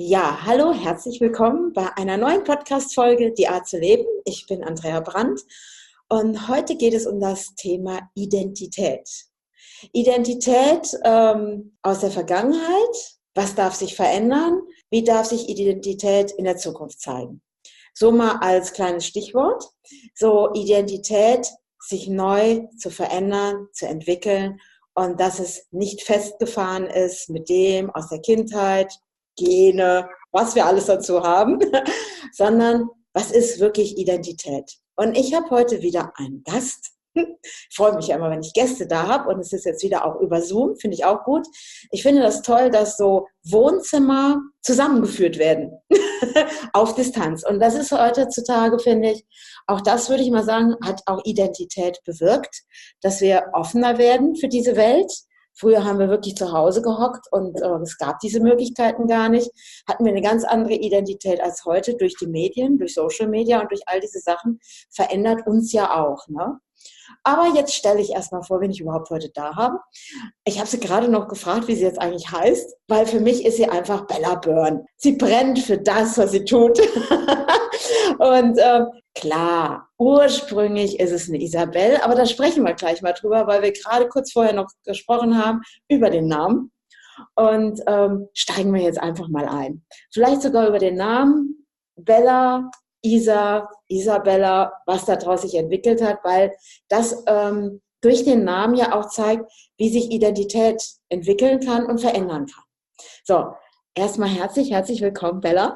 Ja, hallo, herzlich willkommen bei einer neuen Podcast-Folge Die Art zu leben. Ich bin Andrea Brandt und heute geht es um das Thema Identität. Identität aus der Vergangenheit, was darf sich verändern, wie darf sich Identität in der Zukunft zeigen. So mal als kleines Stichwort, so Identität sich neu zu verändern, zu entwickeln und dass es nicht festgefahren ist mit dem aus der Kindheit, Gene, was wir alles dazu haben, sondern was ist wirklich Identität? Und ich habe heute wieder einen Gast. Ich freue mich ja immer, wenn ich Gäste da habe und es ist jetzt wieder auch über Zoom, finde ich auch gut. Ich finde das toll, dass so Wohnzimmer zusammengeführt werden auf Distanz. Und das ist heutzutage, finde ich, auch das würde ich mal sagen, hat auch Identität bewirkt, dass wir offener werden für diese Welt. Früher haben wir wirklich zu Hause gehockt und es gab diese Möglichkeiten gar nicht. Hatten wir eine ganz andere Identität als heute durch die Medien, durch Social Media und durch all diese Sachen. Verändert uns ja auch. Ne? Aber jetzt stelle ich erstmal vor, wen ich überhaupt heute da habe. Ich habe sie gerade noch gefragt, wie sie jetzt eigentlich heißt, weil für mich ist sie einfach Bella Byrne. Sie brennt für das, was sie tut. Und klar, ursprünglich ist es eine Isabel, aber da sprechen wir gleich mal drüber, weil wir gerade kurz vorher noch gesprochen haben über den Namen. Und steigen wir jetzt einfach mal ein. Vielleicht sogar über den Namen Bella, Isabella, was daraus sich entwickelt hat, weil das durch den Namen ja auch zeigt, wie sich Identität entwickeln kann und verändern kann. So, erstmal herzlich willkommen, Bella.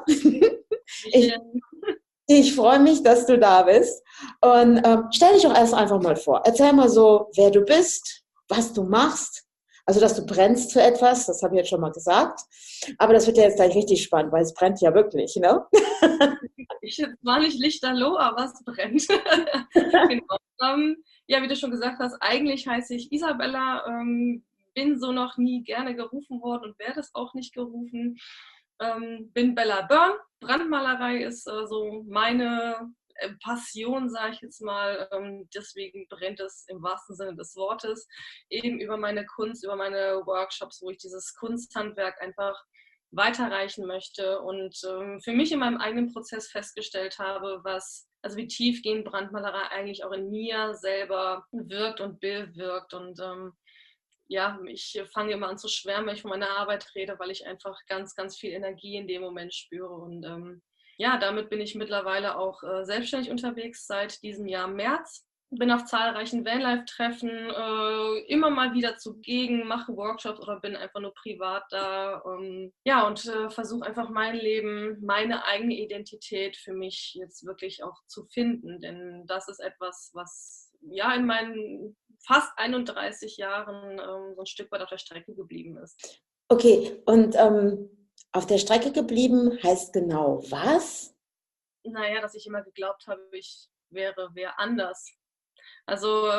Ich freue mich, dass du da bist. Und stell dich doch erst einfach mal vor. Erzähl mal so, wer du bist, was du machst. Also, dass du brennst für etwas, das habe ich jetzt schon mal gesagt. Aber das wird ja jetzt gleich richtig spannend, weil es brennt ja wirklich, ne? Ich war nicht lichterloh, aber es brennt. Genau. Ja, wie du schon gesagt hast, eigentlich heiße ich Isabella, bin so noch nie gerne gerufen worden und werde es auch nicht gerufen. Bin Bella Byrne. Brandmalerei ist so meine Passion, sage ich jetzt mal. Deswegen brennt es im wahrsten Sinne des Wortes. Eben über meine Kunst, über meine Workshops, wo ich dieses Kunsthandwerk einfach weiterreichen möchte und für mich in meinem eigenen Prozess festgestellt habe, also wie tiefgehend Brandmalerei eigentlich auch in mir selber wirkt und bewirkt. Und ja, ich fange immer an zu schwärmen, wenn ich von meiner Arbeit rede, weil ich einfach ganz, ganz viel Energie in dem Moment spüre. Und ja, damit bin ich mittlerweile auch selbstständig unterwegs seit diesem Jahr März. Bin auf zahlreichen Vanlife-Treffen immer mal wieder zugegen, mache Workshops oder bin einfach nur privat da. Ja, und versuche einfach mein Leben, meine eigene Identität für mich jetzt wirklich auch zu finden. Denn das ist etwas, was ja in meinen fast 31 Jahren so ein Stück weit auf der Strecke geblieben ist. Okay, und auf der Strecke geblieben heißt genau was? Naja, dass ich immer geglaubt habe, ich wäre wer anders. Also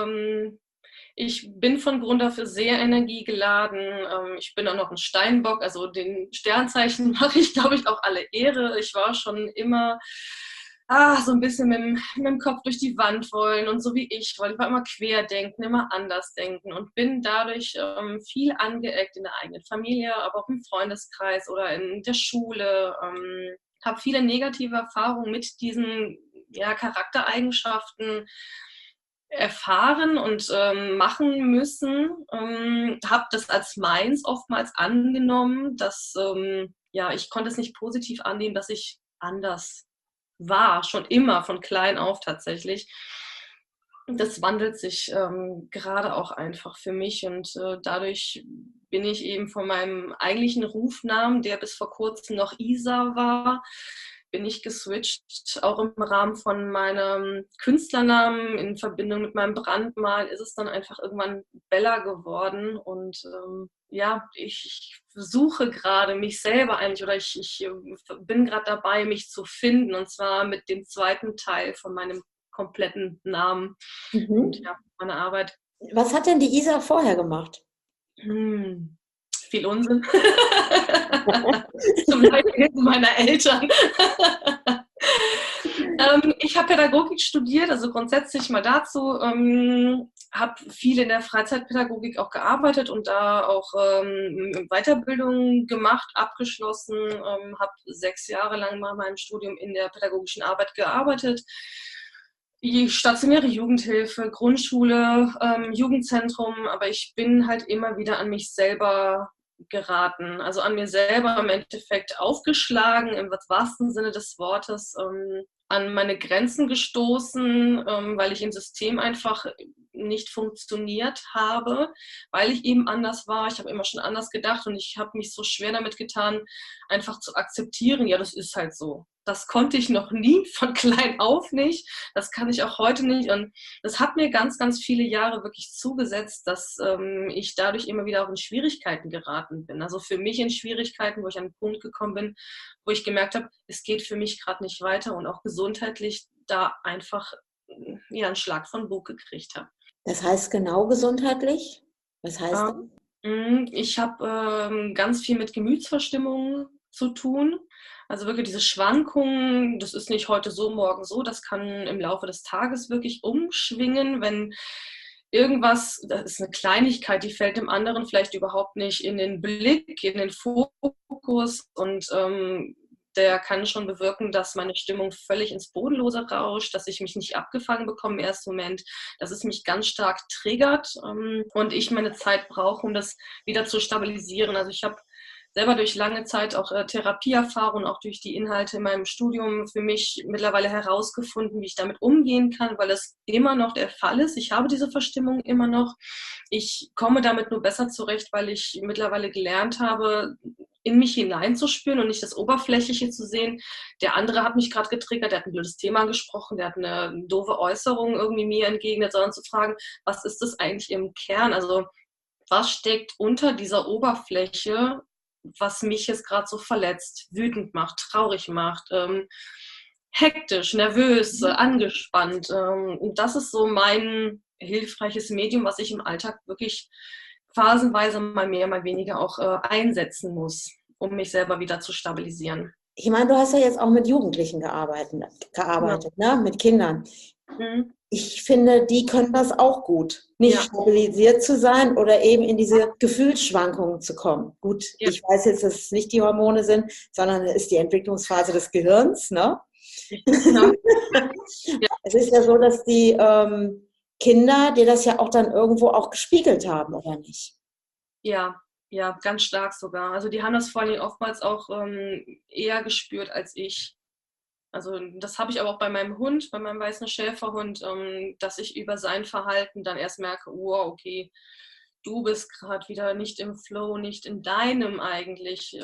ich bin von Grund auf sehr energiegeladen. Ich bin auch noch ein Steinbock, also den Sternzeichen mache ich, glaube ich, auch alle Ehre. Ich war schon immer so ein bisschen mit dem Kopf durch die Wand wollen und so wie ich, weil ich war immer querdenken, immer anders denken und bin dadurch viel angeeckt in der eigenen Familie, aber auch im Freundeskreis oder in der Schule. Habe viele negative Erfahrungen mit diesen Charaktereigenschaften erfahren und machen müssen. Habe das als meins oftmals angenommen, dass ich konnte es nicht positiv annehmen, dass ich anders war, schon immer von klein auf tatsächlich. Das wandelt sich gerade auch einfach für mich und dadurch bin ich eben von meinem eigentlichen Rufnamen, der bis vor kurzem noch Isa war, bin ich geswitcht. Auch im Rahmen von meinem Künstlernamen in Verbindung mit meinem Brandmal ist es dann einfach irgendwann Bella geworden und ich suche gerade mich selber eigentlich oder ich bin gerade dabei, mich zu finden und zwar mit dem zweiten Teil von meinem kompletten Namen und ja, meine Arbeit. Was hat denn die Isa vorher gemacht? Viel Unsinn. Zum Beispiel meiner Eltern. Ich habe Pädagogik studiert, also grundsätzlich mal dazu. Habe viel in der Freizeitpädagogik auch gearbeitet und da auch Weiterbildung gemacht, abgeschlossen. Habe 6 Jahre lang nach meinem Studium in der pädagogischen Arbeit gearbeitet. Die stationäre Jugendhilfe, Grundschule, Jugendzentrum, aber ich bin halt immer wieder an mich selber geraten, also an mir selber im Endeffekt aufgeschlagen, im wahrsten Sinne des Wortes, an meine Grenzen gestoßen, weil ich im System einfach nicht funktioniert habe, weil ich eben anders war. Ich habe immer schon anders gedacht und ich habe mich so schwer damit getan, einfach zu akzeptieren, ja, das ist halt so. Das konnte ich noch nie, von klein auf nicht. Das kann ich auch heute nicht. Und das hat mir ganz, ganz viele Jahre wirklich zugesetzt, dass ich dadurch immer wieder auch in Schwierigkeiten geraten bin. Also für mich in Schwierigkeiten, wo ich an einen Punkt gekommen bin, wo ich gemerkt habe, es geht für mich gerade nicht weiter und auch gesundheitlich da einfach einen Schlag von Bug gekriegt habe. Das heißt genau gesundheitlich? Was heißt das? Ich habe ganz viel mit Gemütsverstimmungen zu tun. Also wirklich diese Schwankungen, das ist nicht heute so, morgen so, das kann im Laufe des Tages wirklich umschwingen, wenn irgendwas, das ist eine Kleinigkeit, die fällt dem anderen vielleicht überhaupt nicht in den Blick, in den Fokus und der kann schon bewirken, dass meine Stimmung völlig ins Bodenlose rauscht, dass ich mich nicht abgefangen bekomme im ersten Moment, dass es mich ganz stark triggert und ich meine Zeit brauche, um das wieder zu stabilisieren. Also ich habe selber durch lange Zeit auch Therapieerfahrung, auch durch die Inhalte in meinem Studium für mich mittlerweile herausgefunden, wie ich damit umgehen kann, weil es immer noch der Fall ist. Ich habe diese Verstimmung immer noch. Ich komme damit nur besser zurecht, weil ich mittlerweile gelernt habe, in mich hineinzuspüren und nicht das Oberflächliche zu sehen. Der andere hat mich gerade getriggert, der hat ein blödes Thema angesprochen, der hat eine doofe Äußerung irgendwie mir entgegnet, sondern zu fragen, was ist das eigentlich im Kern? Also was steckt unter dieser Oberfläche, was mich jetzt gerade so verletzt, wütend macht, traurig macht, hektisch, nervös, angespannt. Und das ist so mein hilfreiches Medium, was ich im Alltag wirklich phasenweise mal mehr, mal weniger auch einsetzen muss, um mich selber wieder zu stabilisieren. Ich meine, du hast ja jetzt auch mit Jugendlichen gearbeitet, Ja. ne? Mit Kindern. Mhm. Ich finde, die können das auch gut, nicht stabilisiert zu sein oder eben in diese Gefühlsschwankungen zu kommen. Gut, Ja. ich weiß jetzt, dass es nicht die Hormone sind, sondern es ist die Entwicklungsphase des Gehirns. Ne? Ja. Ja. Es ist ja so, dass die Kinder dir das ja auch dann irgendwo auch gespiegelt haben, oder nicht? Ja, ja, ganz stark sogar. Also die haben das vor allem oftmals auch eher gespürt als ich. Also das habe ich aber auch bei meinem Hund, bei meinem weißen Schäferhund, dass ich über sein Verhalten dann erst merke, wow, okay, du bist gerade wieder nicht im Flow, nicht in deinem eigentlich.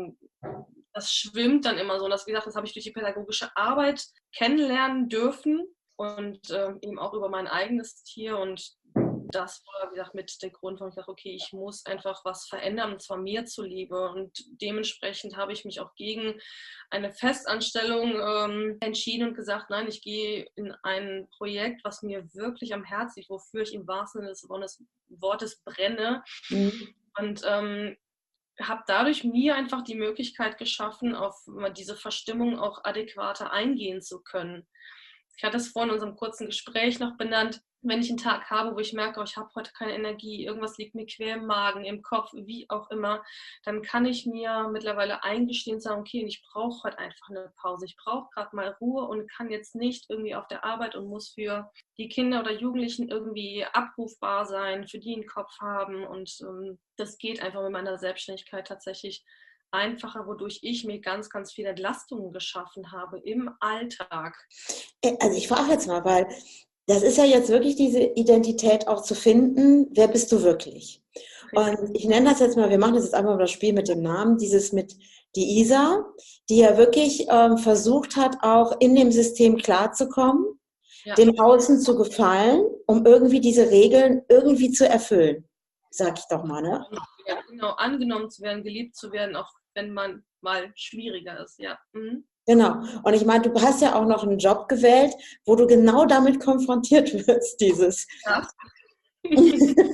Das schwimmt dann immer so. Und das, wie gesagt, das habe ich durch die pädagogische Arbeit kennenlernen dürfen und eben auch über mein eigenes Tier. Und das war, wie gesagt, mit der Grund, warum ich dachte, okay, ich muss einfach was verändern, und zwar mir zuliebe. Und dementsprechend habe ich mich auch gegen eine Festanstellung entschieden und gesagt, nein, ich gehe in ein Projekt, was mir wirklich am Herzen liegt, wofür ich im wahrsten Sinne des Wortes brenne. Mhm. Und habe dadurch mir einfach die Möglichkeit geschaffen, auf diese Verstimmung auch adäquater eingehen zu können. Ich hatte es vorhin in unserem kurzen Gespräch noch benannt, wenn ich einen Tag habe, wo ich merke, oh, ich habe heute keine Energie, irgendwas liegt mir quer im Magen, im Kopf, wie auch immer, dann kann ich mir mittlerweile eingestehen und sagen, okay, ich brauche heute einfach eine Pause. Ich brauche gerade mal Ruhe und kann jetzt nicht irgendwie auf der Arbeit und muss für die Kinder oder Jugendlichen irgendwie abrufbar sein, für die einen Kopf haben. Und das geht einfach mit meiner Selbstständigkeit tatsächlich einfacher, wodurch ich mir ganz, ganz viele Entlastungen geschaffen habe im Alltag. Also ich frage jetzt mal, weil das ist ja jetzt wirklich diese Identität auch zu finden, wer bist du wirklich? Und ich nenne das jetzt mal, wir machen das jetzt einfach mal das Spiel mit dem Namen, dieses mit die Isa, die ja wirklich versucht hat, auch in dem System klarzukommen, Ja. dem Außen zu gefallen, um irgendwie diese Regeln irgendwie zu erfüllen, sag ich doch mal, ne? Ja, genau, angenommen zu werden, geliebt zu werden, auch wenn man mal schwieriger ist, ja. Mhm. Genau. Und ich meine, du hast ja auch noch einen Job gewählt, wo du genau damit konfrontiert wirst, dieses. Ja.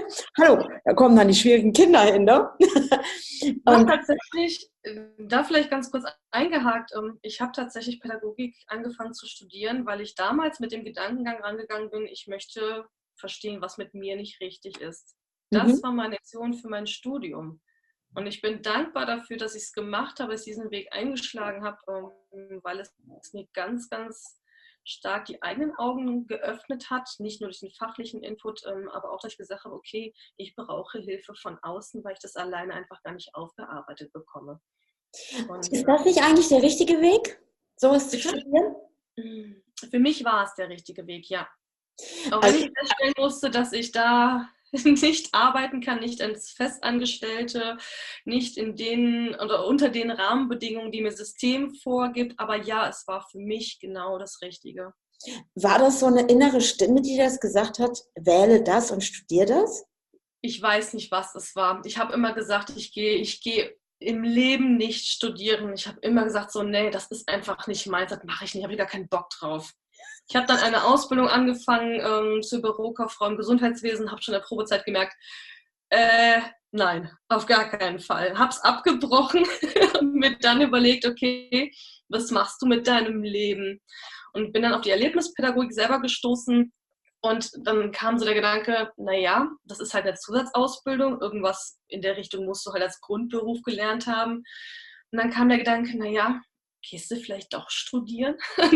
Hallo, da kommen dann die schwierigen Kinder hin, ne? Und tatsächlich, da vielleicht ganz kurz eingehakt, ich habe tatsächlich Pädagogik angefangen zu studieren, weil ich damals mit dem Gedankengang rangegangen bin, ich möchte verstehen, was mit mir nicht richtig ist. Das war meine Mission für mein Studium. Und ich bin dankbar dafür, dass ich es gemacht habe, dass ich diesen Weg eingeschlagen habe, weil es mir ganz, ganz stark die eigenen Augen geöffnet hat, nicht nur durch den fachlichen Input, aber auch, dass ich gesagt habe, okay, ich brauche Hilfe von außen, weil ich das alleine einfach gar nicht aufgearbeitet bekomme. Und, ist das nicht eigentlich der richtige Weg, sowas zu studieren? Für mich war es der richtige Weg, ja. Auch wenn ich feststellen musste, dass ich da nicht arbeiten kann, nicht als Festangestellte, nicht in den oder unter den Rahmenbedingungen, die mir das System vorgibt. Aber ja, es war für mich genau das Richtige. War das so eine innere Stimme, die das gesagt hat, wähle das und studiere das? Ich weiß nicht, was es war. Ich habe immer gesagt, ich gehe im Leben nicht studieren. Ich habe immer gesagt, so, nee, das ist einfach nicht meins, das mache ich nicht, habe ich gar keinen Bock drauf. Ich habe dann eine Ausbildung angefangen zur Bürokauffrau im Gesundheitswesen, habe schon in der Probezeit gemerkt, nein, auf gar keinen Fall. Habe es abgebrochen und mir dann überlegt, okay, was machst du mit deinem Leben? Und bin dann auf die Erlebnispädagogik selber gestoßen. Und dann kam so der Gedanke, naja, das ist halt eine Zusatzausbildung, irgendwas in der Richtung musst du halt als Grundberuf gelernt haben. Und dann kam der Gedanke, naja, gehst du vielleicht doch studieren?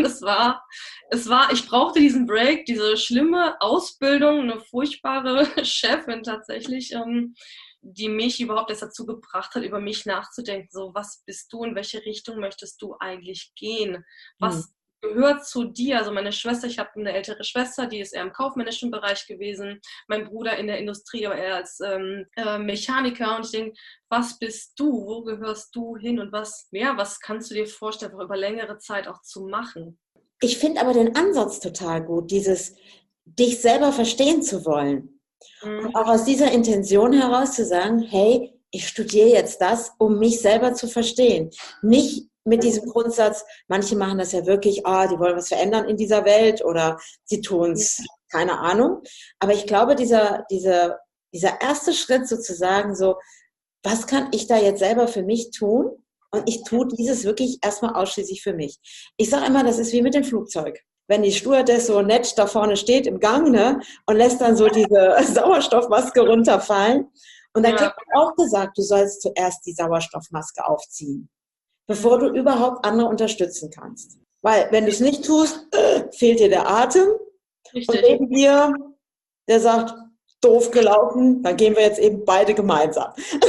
Ich brauchte diesen Break, diese schlimme Ausbildung, eine furchtbare Chefin tatsächlich, die mich überhaupt erst dazu gebracht hat, über mich nachzudenken. So, was bist du, in welche Richtung möchtest du eigentlich gehen? Was gehört zu dir? Also meine Schwester, ich habe eine ältere Schwester, die ist eher im kaufmännischen Bereich gewesen, mein Bruder in der Industrie, aber eher als Mechaniker. Und ich denke, was bist du? Wo gehörst du hin? Und was kannst du dir vorstellen, über längere Zeit auch zu machen? Ich finde aber den Ansatz total gut, dieses dich selber verstehen zu wollen. Und auch aus dieser Intention heraus zu sagen, hey, ich studiere jetzt das, um mich selber zu verstehen. Nicht mit diesem Grundsatz, manche machen das ja wirklich, die wollen was verändern in dieser Welt oder sie tun es, keine Ahnung. Aber ich glaube, dieser erste Schritt sozusagen so, was kann ich da jetzt selber für mich tun? Und ich tue dieses wirklich erstmal ausschließlich für mich. Ich sage immer, das ist wie mit dem Flugzeug. Wenn die Stewardess so nett da vorne steht im Gang, ne, und lässt dann so diese Sauerstoffmaske runterfallen. Und dann kriegt man auch gesagt, du sollst zuerst die Sauerstoffmaske aufziehen, bevor du überhaupt andere unterstützen kannst. Weil wenn du es nicht tust, fehlt dir der Atem. Richtig. Und neben dir, der sagt, doof gelaufen, dann gehen wir jetzt eben beide gemeinsam.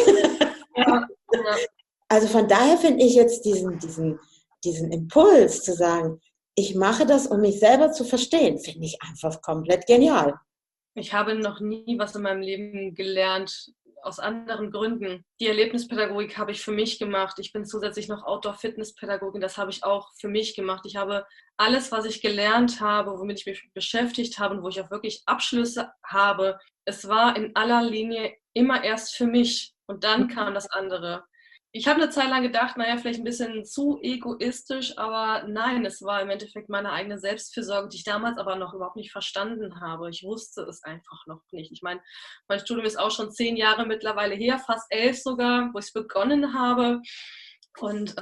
Ja. Also von daher finde ich jetzt diesen Impuls zu sagen, ich mache das, um mich selber zu verstehen, finde ich einfach komplett genial. Ich habe noch nie was in meinem Leben gelernt, aus anderen Gründen. Die Erlebnispädagogik habe ich für mich gemacht. Ich bin zusätzlich noch Outdoor-Fitness-Pädagogin. Das habe ich auch für mich gemacht. Ich habe alles, was ich gelernt habe, womit ich mich beschäftigt habe und wo ich auch wirklich Abschlüsse habe, es war in aller Linie immer erst für mich. Und dann kam das andere. Ich habe eine Zeit lang gedacht, naja, vielleicht ein bisschen zu egoistisch, aber nein, es war im Endeffekt meine eigene Selbstfürsorge, die ich damals aber noch überhaupt nicht verstanden habe. Ich wusste es einfach noch nicht. Ich meine, mein Studium ist auch schon 10 Jahre mittlerweile her, fast 11 sogar, wo ich es begonnen habe. Und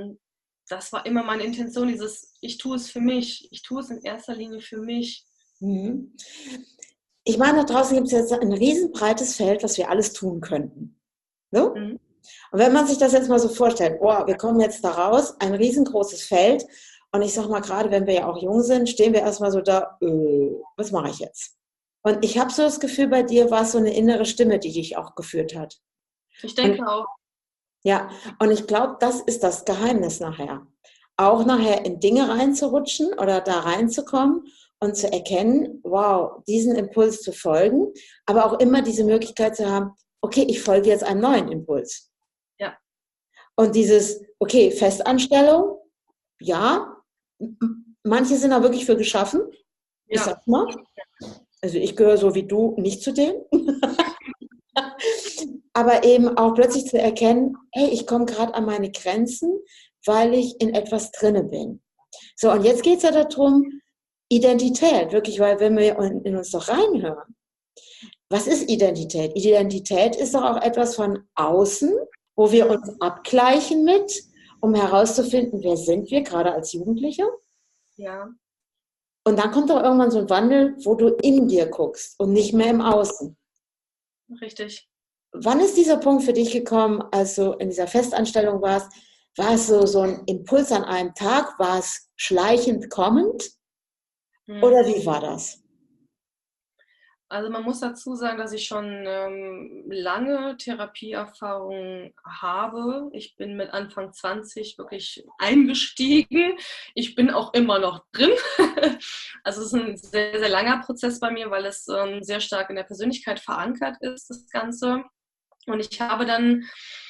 das war immer meine Intention, ich tue es für mich. Ich tue es in erster Linie für mich. Ich meine, da draußen gibt es jetzt ein riesenbreites Feld, was wir alles tun könnten. So? Und wenn man sich das jetzt mal so vorstellt, wir kommen jetzt da raus, ein riesengroßes Feld, und ich sag mal, gerade wenn wir ja auch jung sind, stehen wir erstmal so da, was mache ich jetzt? Und ich habe so das Gefühl, bei dir war es so eine innere Stimme, die dich auch geführt hat. Ich denke auch. Ja, und ich glaube, das ist das Geheimnis nachher. Auch nachher in Dinge reinzurutschen oder da reinzukommen und zu erkennen, wow, diesen Impuls zu folgen, aber auch immer diese Möglichkeit zu haben, okay, ich folge jetzt einem neuen Impuls. Ja. Und dieses, okay, Festanstellung, ja, manche sind da wirklich für geschaffen. Ich sag mal, also ich gehöre so wie du nicht zu denen. Aber eben auch plötzlich zu erkennen, hey, ich komme gerade an meine Grenzen, weil ich in etwas drinne bin. So, und jetzt geht es ja darum, Identität, wirklich, weil wenn wir in uns doch reinhören, Was ist Identität? Identität ist doch auch etwas von außen, wo wir uns abgleichen mit, um herauszufinden, wer sind wir, gerade als Jugendliche. Ja, Und dann kommt doch irgendwann so ein Wandel, wo du in dir guckst und nicht mehr im Außen. richtig. Wann ist dieser Punkt für dich gekommen, als du in dieser Festanstellung warst? War es so ein Impuls an einem Tag? War es schleichend kommend? Hm. Oder wie war das? Also man muss dazu sagen, dass ich schon lange Therapieerfahrung habe. Ich bin mit Anfang 20 wirklich eingestiegen. Ich bin auch immer noch drin. Also es ist ein sehr, sehr langer Prozess bei mir, weil es sehr stark in der Persönlichkeit verankert ist, das Ganze. Und ich habe dann,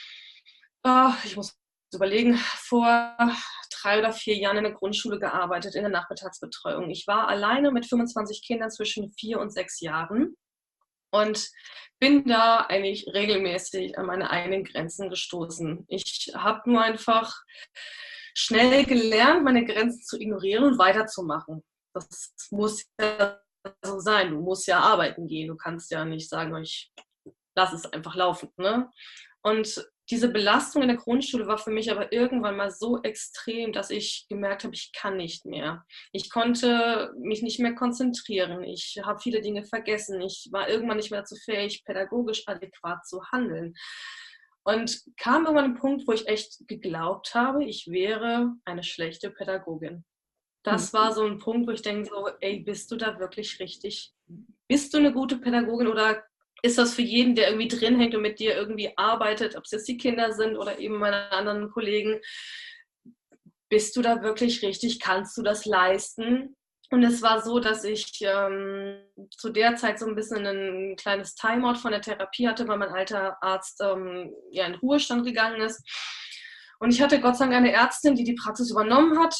ich muss überlegen, vor 3 oder 4 Jahren in der Grundschule gearbeitet, in der Nachmittagsbetreuung. Ich war alleine mit 25 Kindern zwischen 4 und 6 Jahren und bin da eigentlich regelmäßig an meine eigenen Grenzen gestoßen. Ich habe nur einfach schnell gelernt, meine Grenzen zu ignorieren und weiterzumachen. Das muss ja so sein. Du musst ja arbeiten gehen. Du kannst ja nicht sagen, ich lass es einfach laufen. Ne? Und diese Belastung in der Grundschule war für mich aber irgendwann mal so extrem, dass ich gemerkt habe, ich kann nicht mehr. Ich konnte mich nicht mehr konzentrieren. Ich habe viele Dinge vergessen. Ich war irgendwann nicht mehr dazu fähig, pädagogisch adäquat zu handeln. Und kam irgendwann ein Punkt, wo ich echt geglaubt habe, ich wäre eine schlechte Pädagogin. Das war so ein Punkt, wo ich denke so, ey, bist du da wirklich richtig? Bist du eine gute Pädagogin oder ist das für jeden, der irgendwie drin hängt und mit dir irgendwie arbeitet, ob es jetzt die Kinder sind oder eben meine anderen Kollegen, bist du da wirklich richtig? Kannst du das leisten? Und es war so, dass ich zu der Zeit so ein bisschen ein kleines Timeout von der Therapie hatte, weil mein alter Arzt ja in Ruhestand gegangen ist. Und ich hatte Gott sei Dank eine Ärztin, die die Praxis übernommen hat.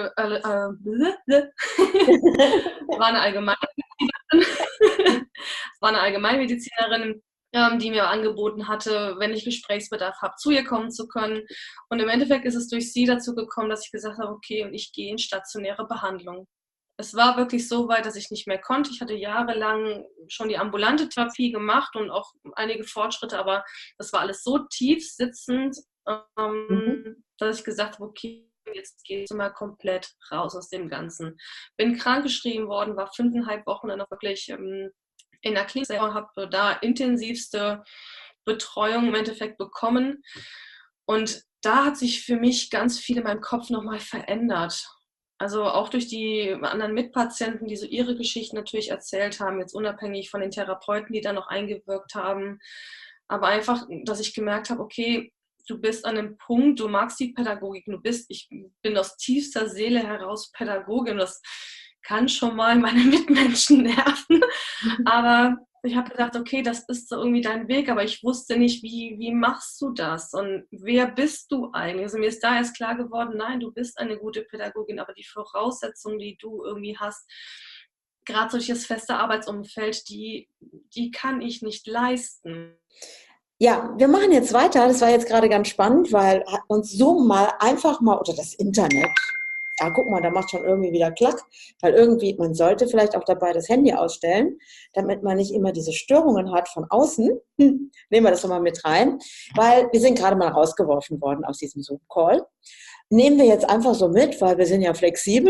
War eine Allgemeinmedizinerin. War eine Allgemeinmedizinerin, die mir angeboten hatte, wenn ich Gesprächsbedarf habe, zu ihr kommen zu können. Und im Endeffekt ist es durch sie dazu gekommen, dass ich gesagt habe, okay, und ich gehe in stationäre Behandlung. Es war wirklich so weit, dass ich nicht mehr konnte. Ich hatte jahrelang schon die ambulante Therapie gemacht und auch einige Fortschritte, aber das war alles so tief sitzend, Mhm. dass ich gesagt habe, okay, jetzt gehst du mal komplett raus aus dem Ganzen. Bin krankgeschrieben worden, war 5,5 Wochen dann auch wirklich in der Klinik und habe da intensivste Betreuung im Endeffekt bekommen. Und da hat sich für mich ganz viel in meinem Kopf nochmal verändert. Also auch durch die anderen Mitpatienten, die so ihre Geschichten natürlich erzählt haben, jetzt unabhängig von den Therapeuten, die da noch eingewirkt haben. Aber einfach, dass ich gemerkt habe, okay, du bist an einem Punkt, du magst die Pädagogik, ich bin aus tiefster Seele heraus Pädagogin, das kann schon mal meine Mitmenschen nerven, aber ich habe gedacht, okay, das ist so irgendwie dein Weg, aber ich wusste nicht, wie machst du das und wer bist du eigentlich? Also mir ist da erst klar geworden, nein, du bist eine gute Pädagogin, aber die Voraussetzungen, die du irgendwie hast, gerade solches feste Arbeitsumfeld, die kann ich nicht leisten. Ja, wir machen jetzt weiter. Das war jetzt gerade ganz spannend, weil uns so mal einfach mal, oder das Internet, ja, guck mal, da macht schon irgendwie wieder Klack, weil irgendwie, man sollte vielleicht auch dabei das Handy ausstellen, damit man nicht immer diese Störungen hat von außen. Nehmen wir das nochmal mit rein, weil wir sind gerade mal rausgeworfen worden aus diesem Zoom-Call. Nehmen wir jetzt einfach so mit, weil wir sind ja flexibel.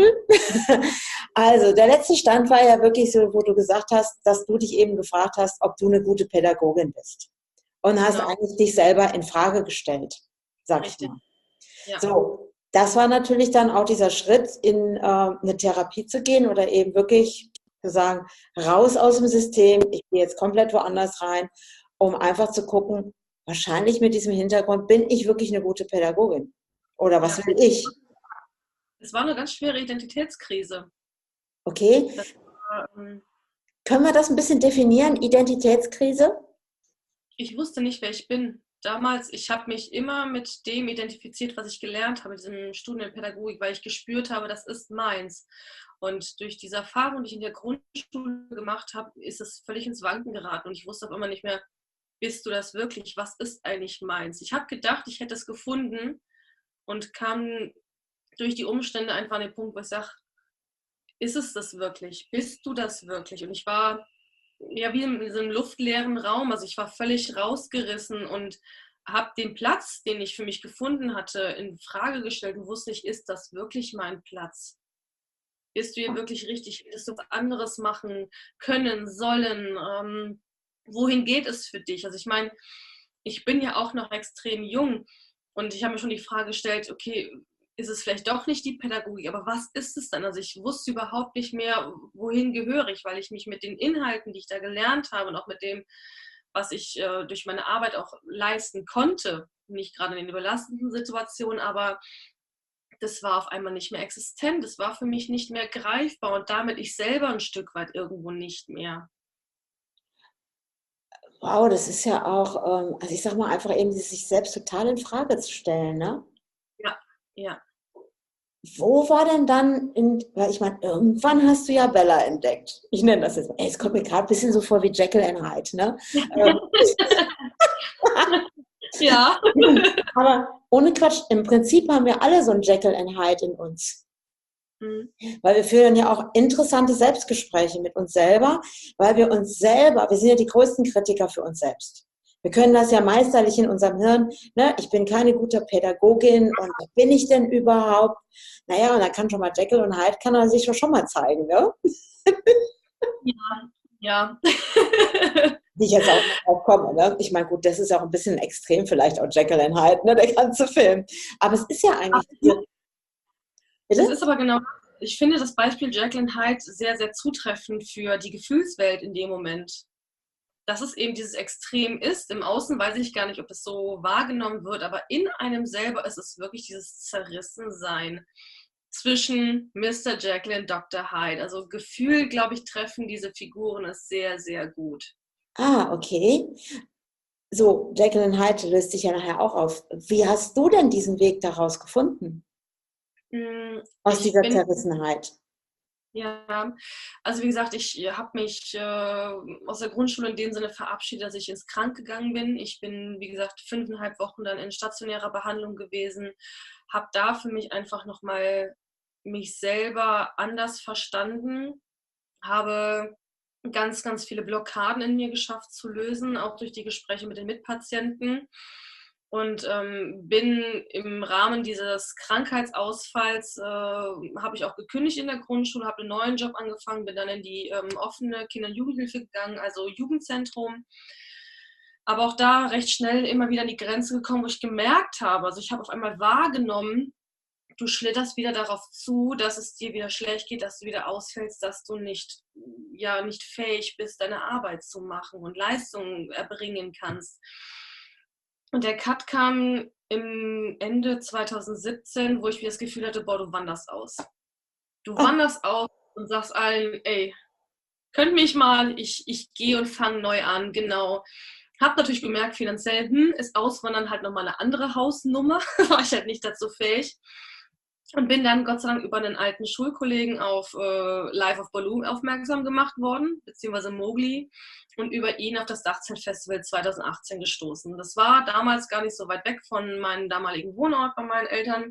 Also, der letzte Stand war ja wirklich so, wo du gesagt hast, dass du dich eben gefragt hast, ob du eine gute Pädagogin bist. Und hast Genau, eigentlich dich selber in Frage gestellt, sag ich richtig. mal. Ja, So, das war natürlich dann auch dieser Schritt, in eine Therapie zu gehen oder eben wirklich zu sagen, raus aus dem System, ich gehe jetzt komplett woanders rein, um einfach zu gucken, wahrscheinlich mit diesem Hintergrund, bin ich wirklich eine gute Pädagogin? Oder was ja. will ich? Es war eine ganz schwere Identitätskrise. Okay, Das war, können wir das ein bisschen definieren, Identitätskrise? ich wusste nicht, wer ich bin. Damals, ich habe mich immer mit dem identifiziert, was ich gelernt habe, diesem Studium in Pädagogik, weil ich gespürt habe, das ist meins. Und durch diese Erfahrung, die ich in der Grundschule gemacht habe, ist es völlig ins Wanken geraten. Und ich wusste auf einmal nicht mehr, bist du das wirklich? Was ist eigentlich meins? Ich habe gedacht, ich hätte es gefunden und kam durch die Umstände einfach an den Punkt, wo ich sage, ist es das wirklich? Bist du das wirklich? Und ich war ja, wie in so einem luftleeren Raum. Also ich war völlig rausgerissen und habe den Platz, den ich für mich gefunden hatte, in Frage gestellt und wusste nicht, ist das wirklich mein Platz? Bist du hier wirklich richtig? Willst du was anderes machen können, sollen? Wohin geht es für dich? Also ich meine, ich bin ja auch noch extrem jung und ich habe mir schon die Frage gestellt, okay, ist es vielleicht doch nicht die Pädagogik, aber was ist es dann? Also ich wusste überhaupt nicht mehr, wohin gehöre ich, weil ich mich mit den Inhalten, die ich da gelernt habe und auch mit dem, was ich durch meine Arbeit auch leisten konnte, nicht gerade in den überlastenden Situationen, aber das war auf einmal nicht mehr existent, das war für mich nicht mehr greifbar und damit ich selber ein Stück weit irgendwo nicht mehr. Wow, das ist ja auch, also ich sag mal einfach eben, sich selbst total in Frage zu stellen, ne? Ja, ja. Wo war denn dann, weil ich meine, irgendwann hast du ja Bella entdeckt. Ich nenne das jetzt. Ey, es kommt mir gerade ein bisschen so vor wie Jekyll and Hyde, ne? Ähm, Ja. aber ohne Quatsch, im Prinzip haben wir alle so ein Jekyll and Hyde in uns. Mhm. Weil wir führen ja auch interessante Selbstgespräche mit uns selber, weil wir uns selber, wir sind ja die größten Kritiker für uns selbst. Wir können das ja meisterlich in unserem Hirn, ne? Ich bin keine gute Pädagogin und was bin ich denn überhaupt? Naja, und dann kann schon mal Jekyll und Hyde, kann er sich schon mal zeigen, ne? Ja, ja. Wie ich jetzt auch noch drauf komme, ne? Ich meine, gut, das ist auch ein bisschen extrem, vielleicht auch Jekyll and Hyde, ne? Der ganze Film. Aber es ist ja eigentlich, Das bitte? ist aber genau, ich finde das Beispiel Jekyll and Hyde sehr, sehr zutreffend für die Gefühlswelt in dem Moment. Dass es eben dieses Extrem ist. Im Außen weiß ich gar nicht, ob das so wahrgenommen wird, aber in einem selber ist es wirklich dieses Zerrissensein zwischen Mr. Jekyll und Dr. Hyde. Also Gefühl, glaube ich, treffen diese Figuren es sehr, sehr gut. Ah, okay. So, Jekyll and Hyde löst sich ja nachher auch auf. Wie hast du denn diesen Weg daraus gefunden? Aus Ich dieser bin Zerrissenheit? Ja, also wie gesagt, ich habe mich aus der Grundschule in dem Sinne verabschiedet, dass ich ins Krank gegangen bin. Ich bin, wie gesagt, 5,5 Wochen dann in stationärer Behandlung gewesen, habe da für mich einfach nochmal mich selber anders verstanden, habe ganz, ganz viele Blockaden in mir geschafft zu lösen, auch durch die Gespräche mit den Mitpatienten. Und bin im Rahmen dieses Krankheitsausfalls, habe ich auch gekündigt in der Grundschule, habe einen neuen Job angefangen, bin dann in die offene Kinder- und Jugendhilfe gegangen, also Jugendzentrum. Aber auch da recht schnell immer wieder an die Grenze gekommen, wo ich gemerkt habe, also ich habe auf einmal wahrgenommen, du schlitterst wieder darauf zu, dass es dir wieder schlecht geht, dass du wieder ausfällst, dass du nicht, ja, nicht fähig bist, deine Arbeit zu machen und Leistungen erbringen kannst. Und der Cut kam im Ende 2017, wo ich wieder das Gefühl hatte, boah, du wanderst aus. Du Ah, wanderst aus und sagst allen, ey, könnt mich mal, ich gehe und fange neu an, genau. Hab natürlich gemerkt, finanziell ist Auswandern halt nochmal eine andere Hausnummer, war ich halt nicht dazu fähig. Und bin dann Gott sei Dank über einen alten Schulkollegen auf Live of Balloon aufmerksam gemacht worden, beziehungsweise Mowgli, und über ihn auf das Dachzeltfestival 2018 gestoßen. Das war damals gar nicht so weit weg von meinem damaligen Wohnort bei meinen Eltern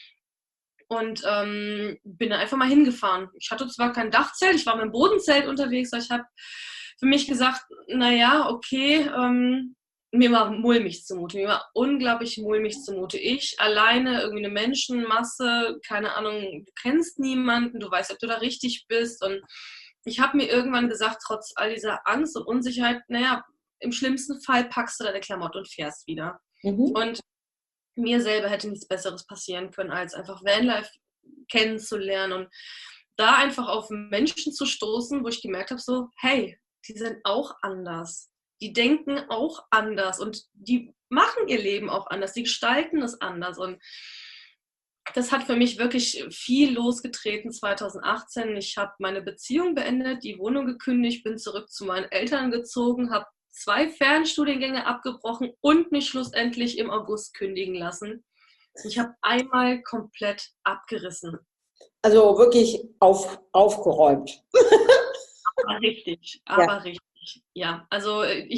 und bin da einfach mal hingefahren. Ich hatte zwar kein Dachzelt, ich war mit dem Bodenzelt unterwegs, aber ich habe für mich gesagt, naja, okay, mir war mulmig zumute, mir war unglaublich mulmig zumute. Ich alleine, irgendwie eine Menschenmasse, keine Ahnung, du kennst niemanden, du weißt, ob du da richtig bist. Und ich habe mir irgendwann gesagt, trotz all dieser Angst und Unsicherheit, naja, im schlimmsten Fall packst du deine Klamotte und fährst wieder. mhm. Und mir selber hätte nichts Besseres passieren können, als einfach Vanlife kennenzulernen und da einfach auf Menschen zu stoßen, wo ich gemerkt habe, so, hey, die sind auch anders. Die denken auch anders und die machen ihr Leben auch anders, die gestalten es anders. Und das hat für mich wirklich viel losgetreten 2018. Ich habe meine Beziehung beendet, die Wohnung gekündigt, bin zurück zu meinen Eltern gezogen, habe 2 Fernstudiengänge abgebrochen und mich schlussendlich im August kündigen lassen. Ich habe einmal komplett abgerissen. Also wirklich aufgeräumt. Aber richtig, Ja. aber richtig. Ja, also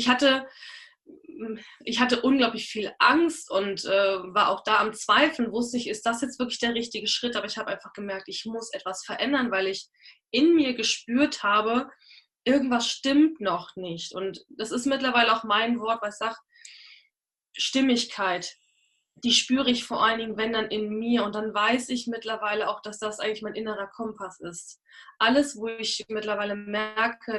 ich hatte unglaublich viel Angst und war auch da am Zweifeln, wusste ich, ist das jetzt wirklich der richtige Schritt? Aber ich habe einfach gemerkt, ich muss etwas verändern, weil ich in mir gespürt habe, irgendwas stimmt noch nicht. Und das ist mittlerweile auch mein Wort, was sagt, Stimmigkeit, die spüre ich vor allen Dingen, wenn dann in mir. Und dann weiß ich mittlerweile auch, dass das eigentlich mein innerer Kompass ist. Alles, wo ich mittlerweile merke,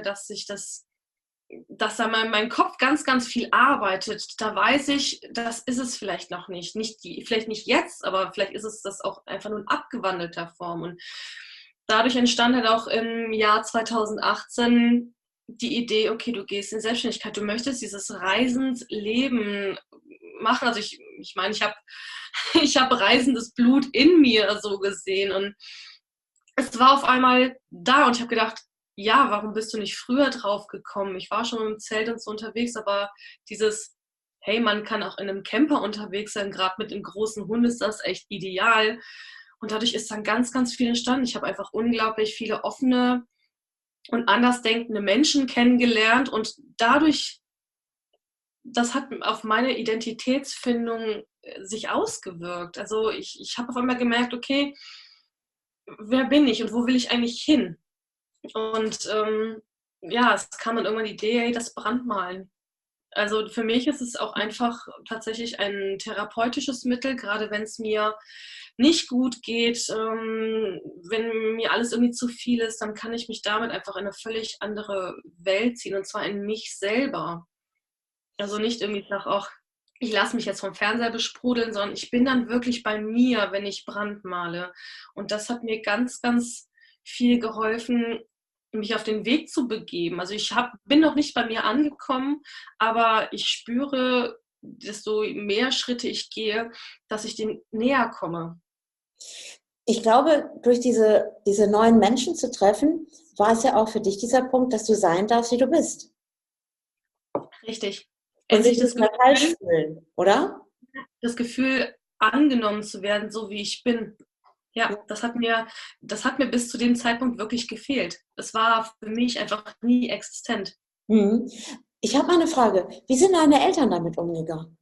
dass da mein Kopf ganz, ganz viel arbeitet, da weiß ich, das ist es vielleicht noch nicht. Vielleicht nicht jetzt, aber vielleicht ist es das auch einfach nur in abgewandelter Form. Und dadurch entstand halt auch im Jahr 2018 die Idee, okay, du gehst in Selbstständigkeit, du möchtest dieses Reisensleben machen. Also ich meine, ich hab reisendes Blut in mir so gesehen und es war auf einmal da und ich habe gedacht, ja, warum bist du nicht früher drauf gekommen? Ich war schon im Zelt und so unterwegs, aber dieses, hey, man kann auch in einem Camper unterwegs sein, gerade mit dem großen Hund ist das echt ideal. Und dadurch ist dann ganz, ganz viel entstanden. Ich habe einfach unglaublich viele offene und andersdenkende Menschen kennengelernt und dadurch, das hat auf meine Identitätsfindung sich ausgewirkt. Also ich habe auf einmal gemerkt, okay, wer bin ich und wo will ich eigentlich hin? Und ja, es kam dann irgendwann die Idee, hey, das Brandmalen. Also für mich ist es auch einfach tatsächlich ein therapeutisches Mittel, gerade wenn es mir nicht gut geht, wenn mir alles irgendwie zu viel ist, dann kann ich mich damit einfach in eine völlig andere Welt ziehen und zwar in mich selber. Also nicht irgendwie nach, auch ich lasse mich jetzt vom Fernseher besprudeln, sondern ich bin dann wirklich bei mir, wenn ich brandmale. Und das hat mir ganz, ganz viel geholfen, mich auf den Weg zu begeben. Also bin noch nicht bei mir angekommen, aber ich spüre, desto mehr Schritte ich gehe, dass ich dem näher komme. Ich glaube, durch diese neuen Menschen zu treffen, war es ja auch für dich dieser Punkt, dass du sein darfst, wie du bist. Richtig. Und sich Endlich nicht mehr falsch fühlen, oder? das Gefühl, angenommen zu werden, so wie ich bin. Ja, das hat mir bis zu dem Zeitpunkt wirklich gefehlt. Das war für mich einfach nie existent. Hm. Ich habe mal eine Frage. Wie sind deine Eltern damit umgegangen?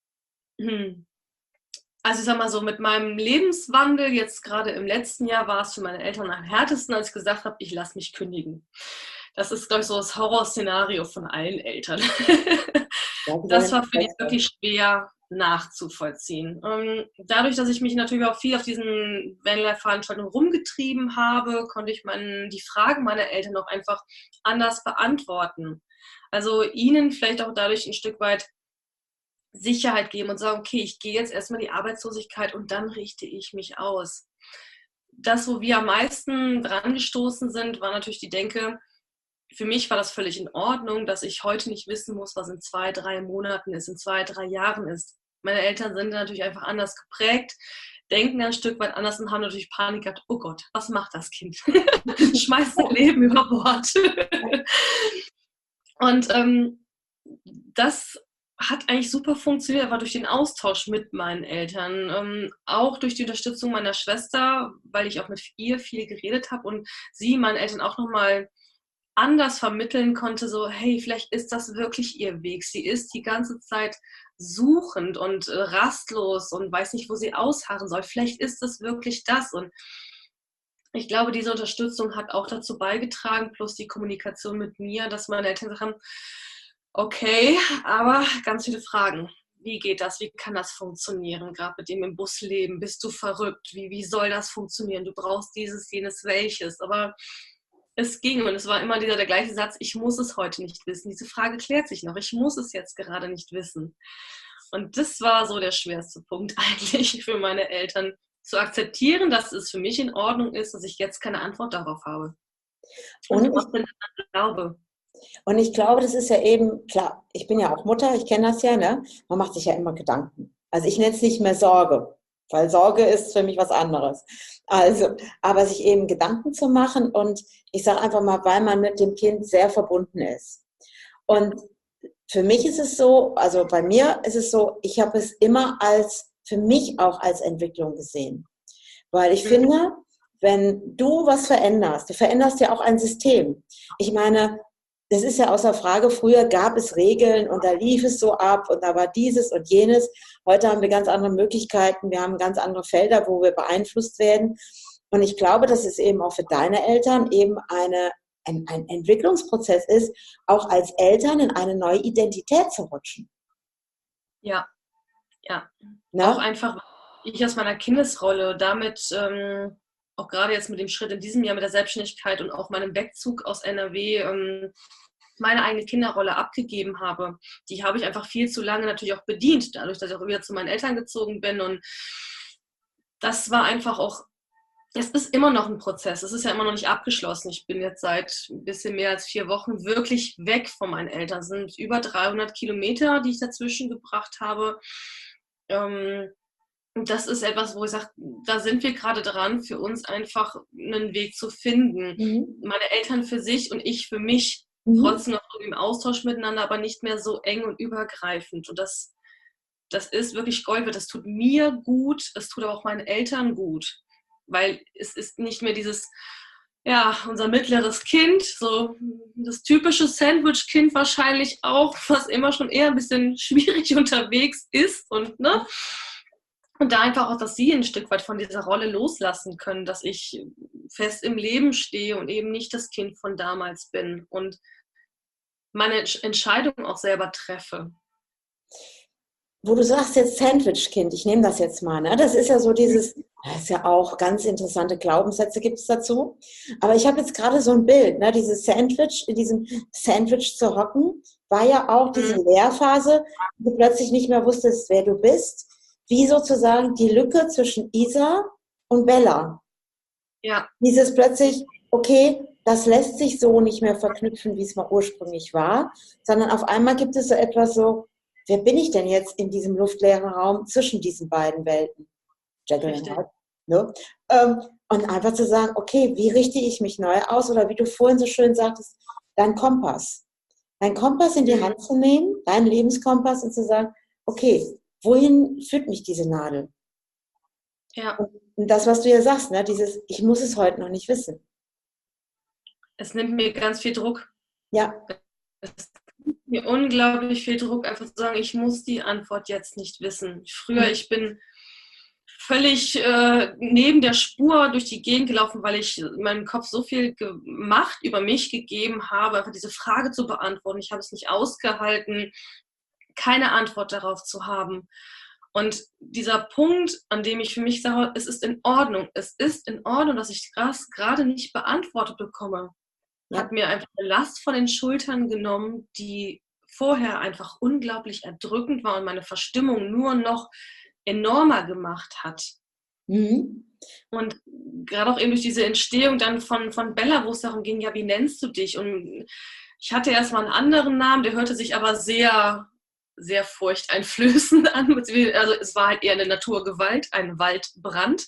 Also ich sag mal so, mit meinem Lebenswandel, jetzt gerade im letzten Jahr, war es für meine Eltern am härtesten, als ich gesagt habe, ich lasse mich kündigen. Das ist, glaube ich, so das Horrorszenario von allen Eltern. Das war für die wirklich schwer nachzuvollziehen. Dadurch, dass ich mich natürlich auch viel auf diesen Vanlife-Veranstaltungen rumgetrieben habe, konnte ich die Fragen meiner Eltern auch einfach anders beantworten. Also ihnen vielleicht auch dadurch ein Stück weit Sicherheit geben und sagen, okay, ich gehe jetzt erstmal die Arbeitslosigkeit und dann richte ich mich aus. Das, wo wir am meisten dran gestoßen sind, war natürlich die Denke, für mich war das völlig in Ordnung, dass ich heute nicht wissen muss, was in 2, 3 Monaten ist, in 2, 3 Jahren ist. Meine Eltern sind natürlich einfach anders geprägt, denken ein Stück weit anders und haben natürlich Panik gehabt, oh Gott, was macht das Kind? Schmeißt sein Leben über Bord. Und das hat eigentlich super funktioniert, aber durch den Austausch mit meinen Eltern, auch durch die Unterstützung meiner Schwester, weil ich auch mit ihr viel geredet habe und sie meinen Eltern auch nochmal anders vermitteln konnte, so, hey, vielleicht ist das wirklich ihr Weg. Sie ist die ganze Zeit suchend und rastlos und weiß nicht, wo sie ausharren soll. Vielleicht ist das wirklich das. Und ich glaube, diese Unterstützung hat auch dazu beigetragen, plus die Kommunikation mit mir, dass meine Eltern gesagt haben, okay, aber ganz viele Fragen. Wie geht das? Wie kann das funktionieren? Gerade mit dem im Bus leben. Bist du verrückt? Wie soll das funktionieren? Du brauchst dieses, jenes, welches. Aber es ging und es war immer der gleiche Satz, ich muss es heute nicht wissen. Diese Frage klärt sich noch. Ich muss es jetzt gerade nicht wissen. Und das war so der schwerste Punkt eigentlich für meine Eltern, zu akzeptieren, dass es für mich in Ordnung ist, dass ich jetzt keine Antwort darauf habe. Und was denn ich glaube. Und ich glaube, das ist ja eben, klar, ich bin ja auch Mutter, ich kenne das ja, ne? Man macht sich ja immer Gedanken. Also ich nenne es nicht mehr Sorge, weil Sorge ist für mich was anderes. Also, aber sich eben Gedanken zu machen und ich sage einfach mal, weil man mit dem Kind sehr verbunden ist. Und für mich ist es so, also bei mir ist es so, ich habe es immer für mich auch als Entwicklung gesehen. Weil ich finde, wenn du was veränderst, du veränderst ja auch ein System. Ich meine, das ist ja außer Frage, früher gab es Regeln und da lief es so ab und da war dieses und jenes. Heute haben wir ganz andere Möglichkeiten, wir haben ganz andere Felder, wo wir beeinflusst werden. Und ich glaube, das ist eben auch für deine Eltern eben eine ein Entwicklungsprozess ist, auch als Eltern in eine neue Identität zu rutschen. Ja, ja. Ne? Auch einfach, ich aus meiner Kindesrolle damit, auch gerade jetzt mit dem Schritt in diesem Jahr mit der Selbstständigkeit und auch meinem Wegzug aus NRW, meine eigene Kinderrolle abgegeben habe. Die habe ich einfach viel zu lange natürlich auch bedient, dadurch, dass ich auch wieder zu meinen Eltern gezogen bin. Und das war einfach auch, es ist immer noch ein Prozess. Es ist ja immer noch nicht abgeschlossen. Ich bin jetzt seit ein bisschen mehr als 4 Wochen wirklich weg von meinen Eltern. Es sind über 300 Kilometer, die ich dazwischen gebracht habe. Und das ist etwas, wo ich sage, da sind wir gerade dran, für uns einfach einen Weg zu finden. Meine Eltern für sich und ich für mich, trotzdem noch im Austausch miteinander, aber nicht mehr so eng und übergreifend. Und das ist wirklich Gold wert. Das tut mir gut, es tut aber auch meinen Eltern gut. Weil es ist nicht mehr dieses, ja, unser mittleres Kind, so das typische Sandwich-Kind wahrscheinlich auch, was immer schon eher ein bisschen schwierig unterwegs ist und, ne? Und da einfach auch, dass sie ein Stück weit von dieser Rolle loslassen können, dass ich fest im Leben stehe und eben nicht das Kind von damals bin und meine Entscheidung auch selber treffe. Wo du sagst jetzt Sandwich-Kind, ich nehme das jetzt mal, ne? Das ist ja so dieses, das ist ja auch ganz interessante Glaubenssätze gibt es dazu. Aber ich habe jetzt gerade so ein Bild, ne? Dieses Sandwich, in diesem Sandwich zu hocken, war ja auch diese Lehrphase, wo du plötzlich nicht mehr wusstest, wer du bist, wie sozusagen die Lücke zwischen Isa und Bella. Ja. Dieses plötzlich, okay, das lässt sich so nicht mehr verknüpfen, wie es mal ursprünglich war, sondern auf einmal gibt es so etwas so, wer bin ich denn jetzt in diesem luftleeren Raum zwischen diesen beiden Welten? Jekyll und Hyde. Ne? Und einfach zu sagen, okay, wie richte ich mich neu aus? Oder wie du vorhin so schön sagtest, dein Kompass. Dein Kompass in die Hand zu nehmen, deinen Lebenskompass und zu sagen, okay, wohin führt mich diese Nadel? Ja. Und das, was du ja sagst, ne, dieses, ich muss es heute noch nicht wissen. Es nimmt mir ganz viel Druck. Ja. Es nimmt mir unglaublich viel Druck, einfach zu sagen, ich muss die Antwort jetzt nicht wissen. Früher, ich bin völlig neben der Spur durch die Gegend gelaufen, weil ich meinem Kopf so viel Macht über mich gegeben habe, einfach diese Frage zu beantworten. Ich habe es nicht ausgehalten, keine Antwort darauf zu haben. Und dieser Punkt, an dem ich für mich sage, es ist in Ordnung, dass ich das gerade nicht beantwortet bekomme, hat mir einfach eine Last von den Schultern genommen, die vorher einfach unglaublich erdrückend war und meine Verstimmung nur noch enormer gemacht hat. Und gerade auch eben durch diese Entstehung dann von Bella, wo es darum ging, ja, wie nennst du dich? Und ich hatte erstmal einen anderen Namen, der hörte sich aber sehr, sehr furchteinflößend an. Also es war halt eher eine Naturgewalt, ein Waldbrand.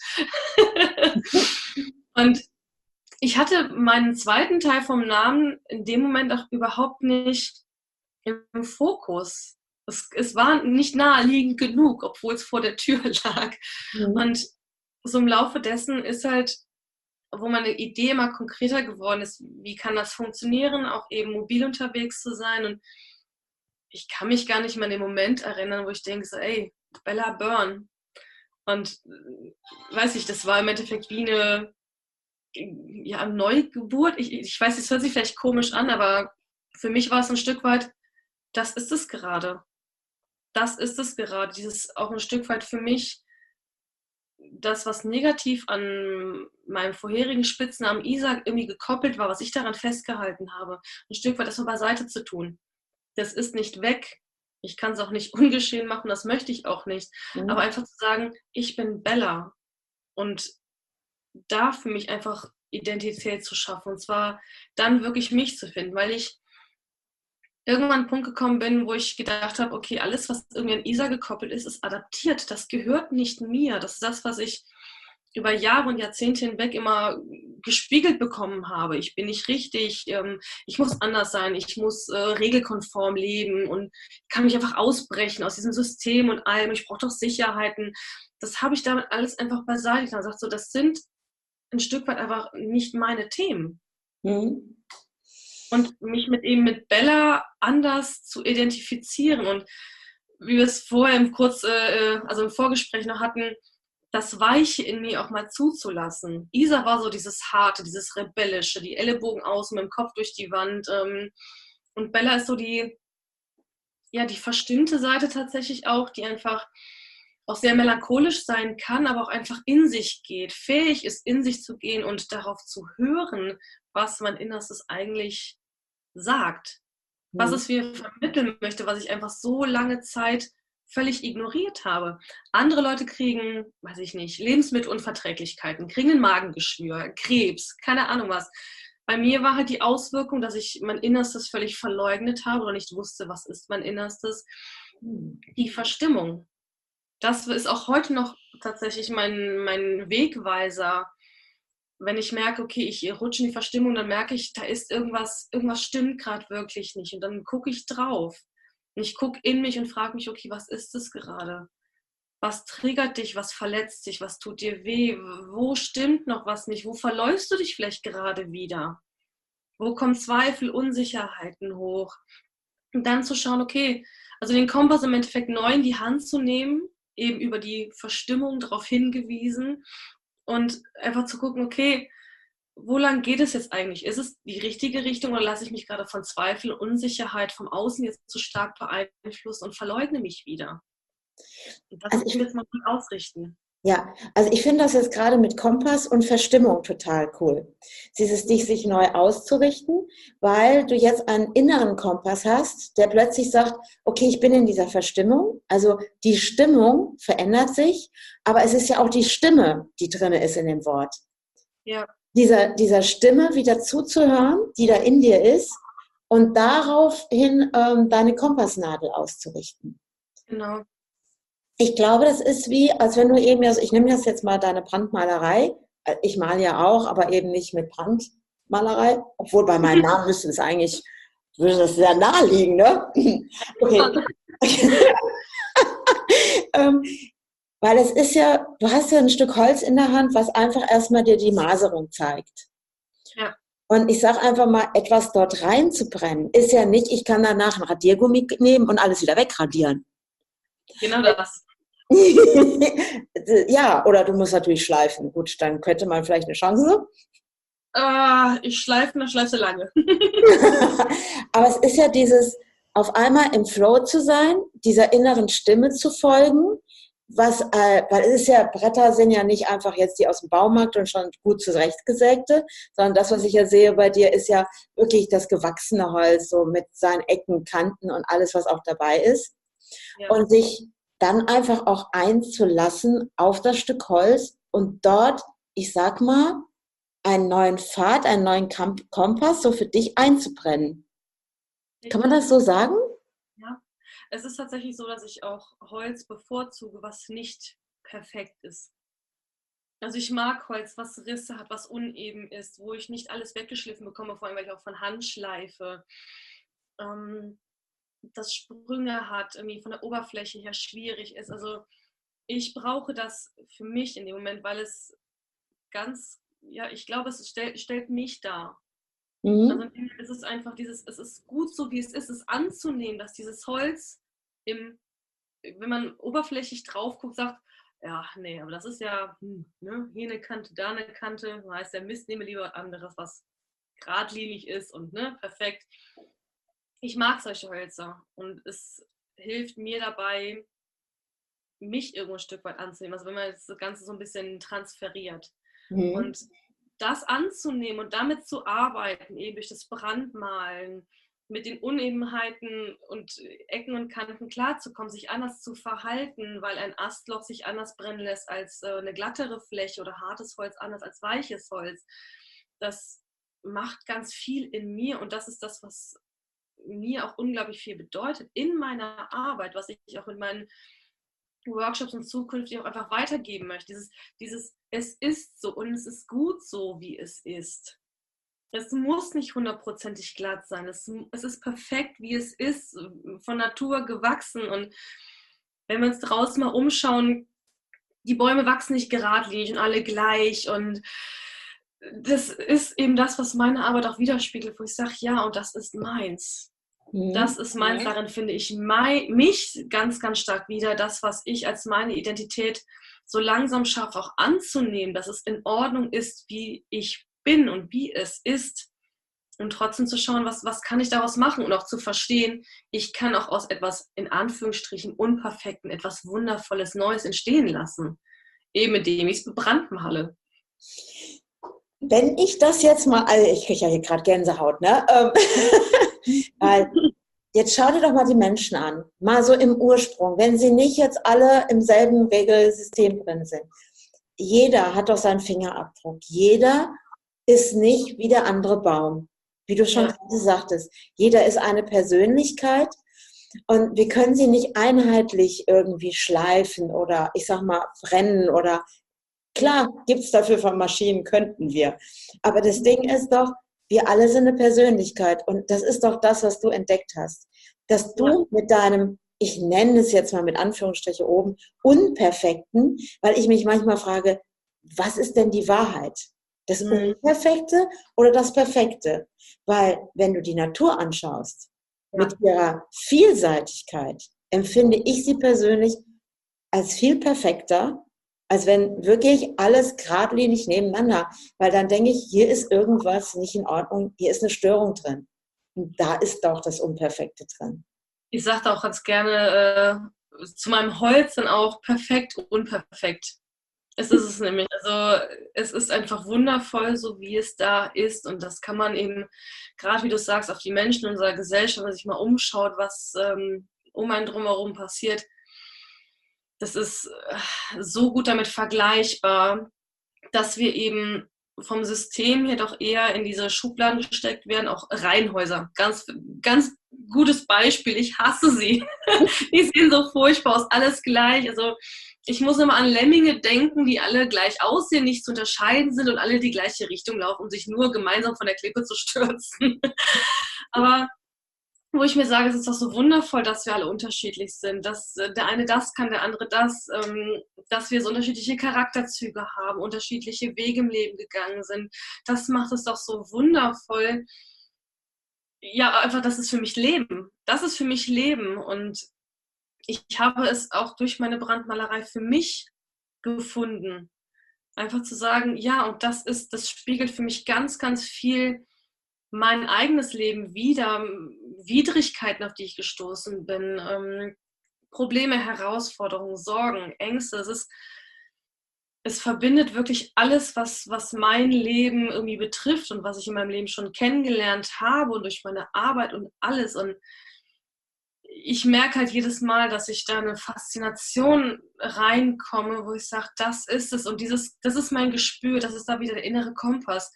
Und ich hatte meinen zweiten Teil vom Namen in dem Moment auch überhaupt nicht im Fokus. Es war nicht naheliegend genug, obwohl es vor der Tür lag. Und so im Laufe dessen ist halt, wo meine Idee immer konkreter geworden ist, wie kann das funktionieren, auch eben mobil unterwegs zu sein. Und ich kann mich gar nicht mehr an den Moment erinnern, wo ich denke so, ey, Bella Byrne. Und weiß ich, das war im Endeffekt wie eine Neugeburt. Ich weiß, es hört sich vielleicht komisch an, aber für mich war es ein Stück weit, das ist es gerade. Das ist es gerade. Dieses auch ein Stück weit für mich, das, was negativ an meinem vorherigen Spitznamen Isa irgendwie gekoppelt war, was ich daran festgehalten habe, ein Stück weit das mal beiseite zu tun. Das ist nicht weg. Ich kann es auch nicht ungeschehen machen, das möchte ich auch nicht. Aber einfach zu sagen, ich bin Bella und da für mich einfach Identität zu schaffen. Und zwar dann wirklich mich zu finden, weil ich irgendwann an einen Punkt gekommen bin, wo ich gedacht habe, okay, alles, was irgendwie an Isa gekoppelt ist, ist adaptiert. Das gehört nicht mir. Das ist das, was ich über Jahre und Jahrzehnte hinweg immer gespiegelt bekommen habe. Ich bin nicht richtig, ich muss anders sein, ich muss regelkonform leben und kann mich einfach ausbrechen aus diesem System und allem. Ich brauche doch Sicherheiten. Das habe ich damit alles einfach beiseite getan. Ich sage so, das sind ein Stück weit einfach nicht meine Themen. Und mich mit Bella anders zu identifizieren. Und wie wir es vorher im Vorgespräch noch hatten, das Weiche in mir auch mal zuzulassen. Isa war so dieses Harte, dieses Rebellische, die Ellenbogen aus mit dem Kopf durch die Wand. Und Bella ist so die verstimmte Seite tatsächlich auch, die einfach auch sehr melancholisch sein kann, aber auch einfach in sich geht, fähig ist, in sich zu gehen und darauf zu hören, was mein Innerstes eigentlich sagt, was es mir vermitteln möchte, was ich einfach so lange Zeit völlig ignoriert habe. Andere Leute kriegen, weiß ich nicht, Lebensmittelunverträglichkeiten, kriegen ein Magengeschwür, Krebs, keine Ahnung was. Bei mir war halt die Auswirkung, dass ich mein Innerstes völlig verleugnet habe oder nicht wusste, was ist mein Innerstes. Die Verstimmung. Das ist auch heute noch tatsächlich mein Wegweiser. Wenn ich merke, okay, ich rutsche in die Verstimmung, dann merke ich, da ist irgendwas stimmt gerade wirklich nicht. Und dann gucke ich drauf. Und ich gucke in mich und frage mich, okay, was ist es gerade? Was triggert dich? Was verletzt dich? Was tut dir weh? Wo stimmt noch was nicht? Wo verläufst du dich vielleicht gerade wieder? Wo kommen Zweifel, Unsicherheiten hoch? Und dann zu schauen, okay, also den Kompass im Endeffekt neu in die Hand zu nehmen, eben über die Verstimmung darauf hingewiesen und einfach zu gucken, okay, wo lang geht es jetzt eigentlich? Ist es die richtige Richtung oder lasse ich mich gerade von Zweifel und Unsicherheit vom Außen jetzt zu stark beeinflussen und verleugne mich wieder? Und das will ich jetzt mal gut ausrichten. Ja, also ich finde das jetzt gerade mit Kompass und Verstimmung total cool. Dieses dich sich neu auszurichten, weil du jetzt einen inneren Kompass hast, der plötzlich sagt, okay, ich bin in dieser Verstimmung. Also die Stimmung verändert sich, aber es ist ja auch die Stimme, die drin ist in dem Wort. Ja. Dieser Stimme wieder zuzuhören, die da in dir ist und daraufhin deine Kompassnadel auszurichten. Genau. Ich glaube, das ist wie, als wenn du eben, also ich nehme das jetzt mal deine Brandmalerei. Ich male ja auch, aber eben nicht mit Brandmalerei. Obwohl bei meinem Namen würde das sehr nahe liegen, ne? Okay. Weil es ist ja, du hast ja ein Stück Holz in der Hand, was einfach erstmal dir die Maserung zeigt. Ja. Und ich sage einfach mal, etwas dort reinzubrennen, ist ja nicht, ich kann danach ein Radiergummi nehmen und alles wieder wegradieren. Genau das. Ja, oder du musst natürlich schleifen. Gut, dann könnte man vielleicht eine Chance. Ich schleife lange. Aber es ist ja dieses, auf einmal im Flow zu sein, dieser inneren Stimme zu folgen, weil es ist ja, Bretter sind ja nicht einfach jetzt die aus dem Baumarkt und schon gut zurechtgesägte, sondern das, was ich ja sehe bei dir, ist ja wirklich das gewachsene Holz, so mit seinen Ecken, Kanten und alles, was auch dabei ist. Ja. Und sich dann einfach auch einzulassen auf das Stück Holz und dort, ich sag mal, einen neuen Pfad, einen neuen Kompass so für dich einzubrennen. Kann man das so sagen? Ja, es ist tatsächlich so, dass ich auch Holz bevorzuge, was nicht perfekt ist. Also ich mag Holz, was Risse hat, was uneben ist, wo ich nicht alles weggeschliffen bekomme, vor allem weil ich auch von Hand schleife. Das Sprünge hat, irgendwie von der Oberfläche her schwierig ist. Also ich brauche das für mich in dem Moment, weil es ganz, ja, ich glaube, es stellt mich dar. Mhm. Also es ist einfach es ist gut so, wie es ist, es anzunehmen, dass dieses Holz wenn man oberflächlich drauf guckt, sagt, ja, nee, aber das ist ja, ne, hier eine Kante, da eine Kante, dann heißt der Mist, nehme lieber anderes, was geradlinig ist und ne, perfekt. Ich mag solche Hölzer und es hilft mir dabei, mich irgendwo ein Stück weit anzunehmen. Also wenn man das Ganze so ein bisschen transferiert. Mhm. Und das anzunehmen und damit zu arbeiten, eben durch das Brandmalen, mit den Unebenheiten und Ecken und Kanten klarzukommen, sich anders zu verhalten, weil ein Astloch sich anders brennen lässt als eine glattere Fläche oder hartes Holz anders als weiches Holz. Das macht ganz viel in mir und das ist das, was mir auch unglaublich viel bedeutet in meiner Arbeit, was ich auch in meinen Workshops und zukünftig auch einfach weitergeben möchte. Dieses es ist so und es ist gut so, wie es ist. Es muss nicht hundertprozentig glatt sein. Es ist perfekt, wie es ist, von Natur gewachsen. Und wenn wir uns draußen mal umschauen, die Bäume wachsen nicht geradlinig und alle gleich. Und das ist eben das, was meine Arbeit auch widerspiegelt, wo ich sage, ja, und das ist meins. Das ist meins, darin finde ich mich ganz, ganz stark wieder, das, was ich als meine Identität so langsam schaffe, auch anzunehmen, dass es in Ordnung ist, wie ich bin und wie es ist. Und trotzdem zu schauen, was kann ich daraus machen und auch zu verstehen, ich kann auch aus etwas in Anführungsstrichen Unperfekten etwas Wundervolles, Neues entstehen lassen. Eben indem ich es bebrandmale. Wenn ich das jetzt mal, also ich kriege ja hier gerade Gänsehaut, ne? Weil jetzt schau dir doch mal die Menschen an, mal so im Ursprung, wenn sie nicht jetzt alle im selben Regelsystem drin sind. Jeder hat doch seinen Fingerabdruck. Jeder ist nicht wie der andere Baum, wie du schon gerade sagtest. Jeder ist eine Persönlichkeit und wir können sie nicht einheitlich irgendwie schleifen oder ich sag mal brennen oder klar, gibt es dafür von Maschinen, könnten wir. Aber das Ding ist doch, wir alle sind eine Persönlichkeit. Und das ist doch das, was du entdeckt hast. Dass du mit deinem, ich nenne es jetzt mal mit Anführungsstriche oben, Unperfekten, weil ich mich manchmal frage, was ist denn die Wahrheit? Das Unperfekte oder das Perfekte? Weil wenn du die Natur anschaust, mit ihrer Vielseitigkeit, empfinde ich sie persönlich als viel perfekter, als wenn wirklich alles geradlinig nebeneinander, weil dann denke ich, hier ist irgendwas nicht in Ordnung, hier ist eine Störung drin. Und da ist doch das Unperfekte drin. Ich sage auch ganz gerne zu meinem Holz dann auch perfekt, unperfekt. Es ist es nämlich. Also es ist einfach wundervoll, so wie es da ist. Und das kann man eben, gerade wie du sagst, auf die Menschen in unserer Gesellschaft, wenn man sich mal umschaut, was um einen drumherum passiert, das ist so gut damit vergleichbar, dass wir eben vom System her doch eher in diese Schubladen gesteckt werden, auch Reihenhäuser. Ganz, ganz gutes Beispiel. Ich hasse sie. Die sehen so furchtbar aus, alles gleich. Also ich muss immer an Lemminge denken, die alle gleich aussehen, nicht zu unterscheiden sind und alle die gleiche Richtung laufen, um sich nur gemeinsam von der Klippe zu stürzen. Aber wo ich mir sage, es ist doch so wundervoll, dass wir alle unterschiedlich sind, dass der eine das kann, der andere das, dass wir so unterschiedliche Charakterzüge haben, unterschiedliche Wege im Leben gegangen sind. Das macht es doch so wundervoll. Ja, einfach, das ist für mich Leben. Das ist für mich Leben. Und ich habe es auch durch meine Brandmalerei für mich gefunden. Einfach zu sagen, ja, und das spiegelt für mich ganz, ganz viel mein eigenes Leben wider, Widrigkeiten, auf die ich gestoßen bin, Probleme, Herausforderungen, Sorgen, Ängste. Es verbindet wirklich alles, was mein Leben irgendwie betrifft und was ich in meinem Leben schon kennengelernt habe und durch meine Arbeit und alles. Und ich merke halt jedes Mal, dass ich da eine Faszination reinkomme, wo ich sage, das ist es. Und das ist mein Gespür, das ist da wieder der innere Kompass.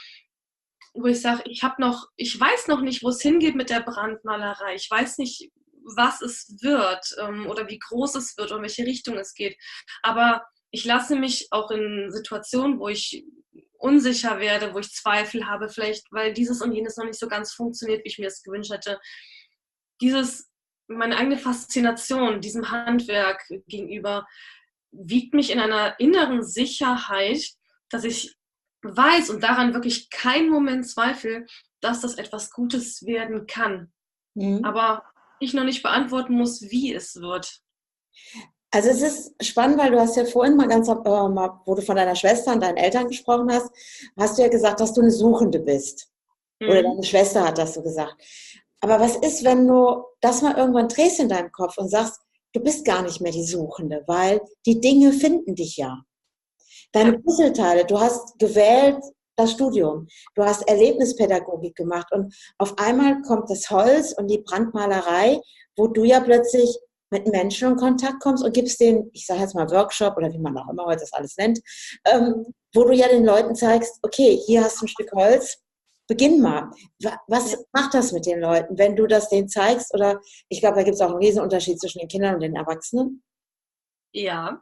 Wo ich sage, ich weiß noch nicht, wo es hingeht mit der Brandmalerei. Ich weiß nicht, was es wird oder wie groß es wird oder in welche Richtung es geht. Aber ich lasse mich auch in Situationen, wo ich unsicher werde, wo ich Zweifel habe, vielleicht weil dieses und jenes noch nicht so ganz funktioniert, wie ich mir es gewünscht hätte. Meine eigene Faszination diesem Handwerk gegenüber wiegt mich in einer inneren Sicherheit, dass ich weiß und daran wirklich keinen Moment zweifle, dass das etwas Gutes werden kann. Aber ich noch nicht beantworten muss, wie es wird. Also es ist spannend, weil du hast ja vorhin mal wo du von deiner Schwester und deinen Eltern gesprochen hast du ja gesagt, dass du eine Suchende bist. Oder deine Schwester hat das so gesagt. Aber was ist, wenn du das mal irgendwann drehst in deinem Kopf und sagst, du bist gar nicht mehr die Suchende, weil die Dinge finden dich ja. Deine Puzzleteile, du hast gewählt das Studium, du hast Erlebnispädagogik gemacht und auf einmal kommt das Holz und die Brandmalerei, wo du ja plötzlich mit Menschen in Kontakt kommst und gibst denen, ich sage jetzt mal Workshop oder wie man auch immer heute das alles nennt, wo du ja den Leuten zeigst, okay, hier hast du ein Stück Holz, beginn mal. Was macht das mit den Leuten, wenn du das denen zeigst? Oder ich glaube, da gibt es auch einen Riesenunterschied zwischen den Kindern und den Erwachsenen. Ja.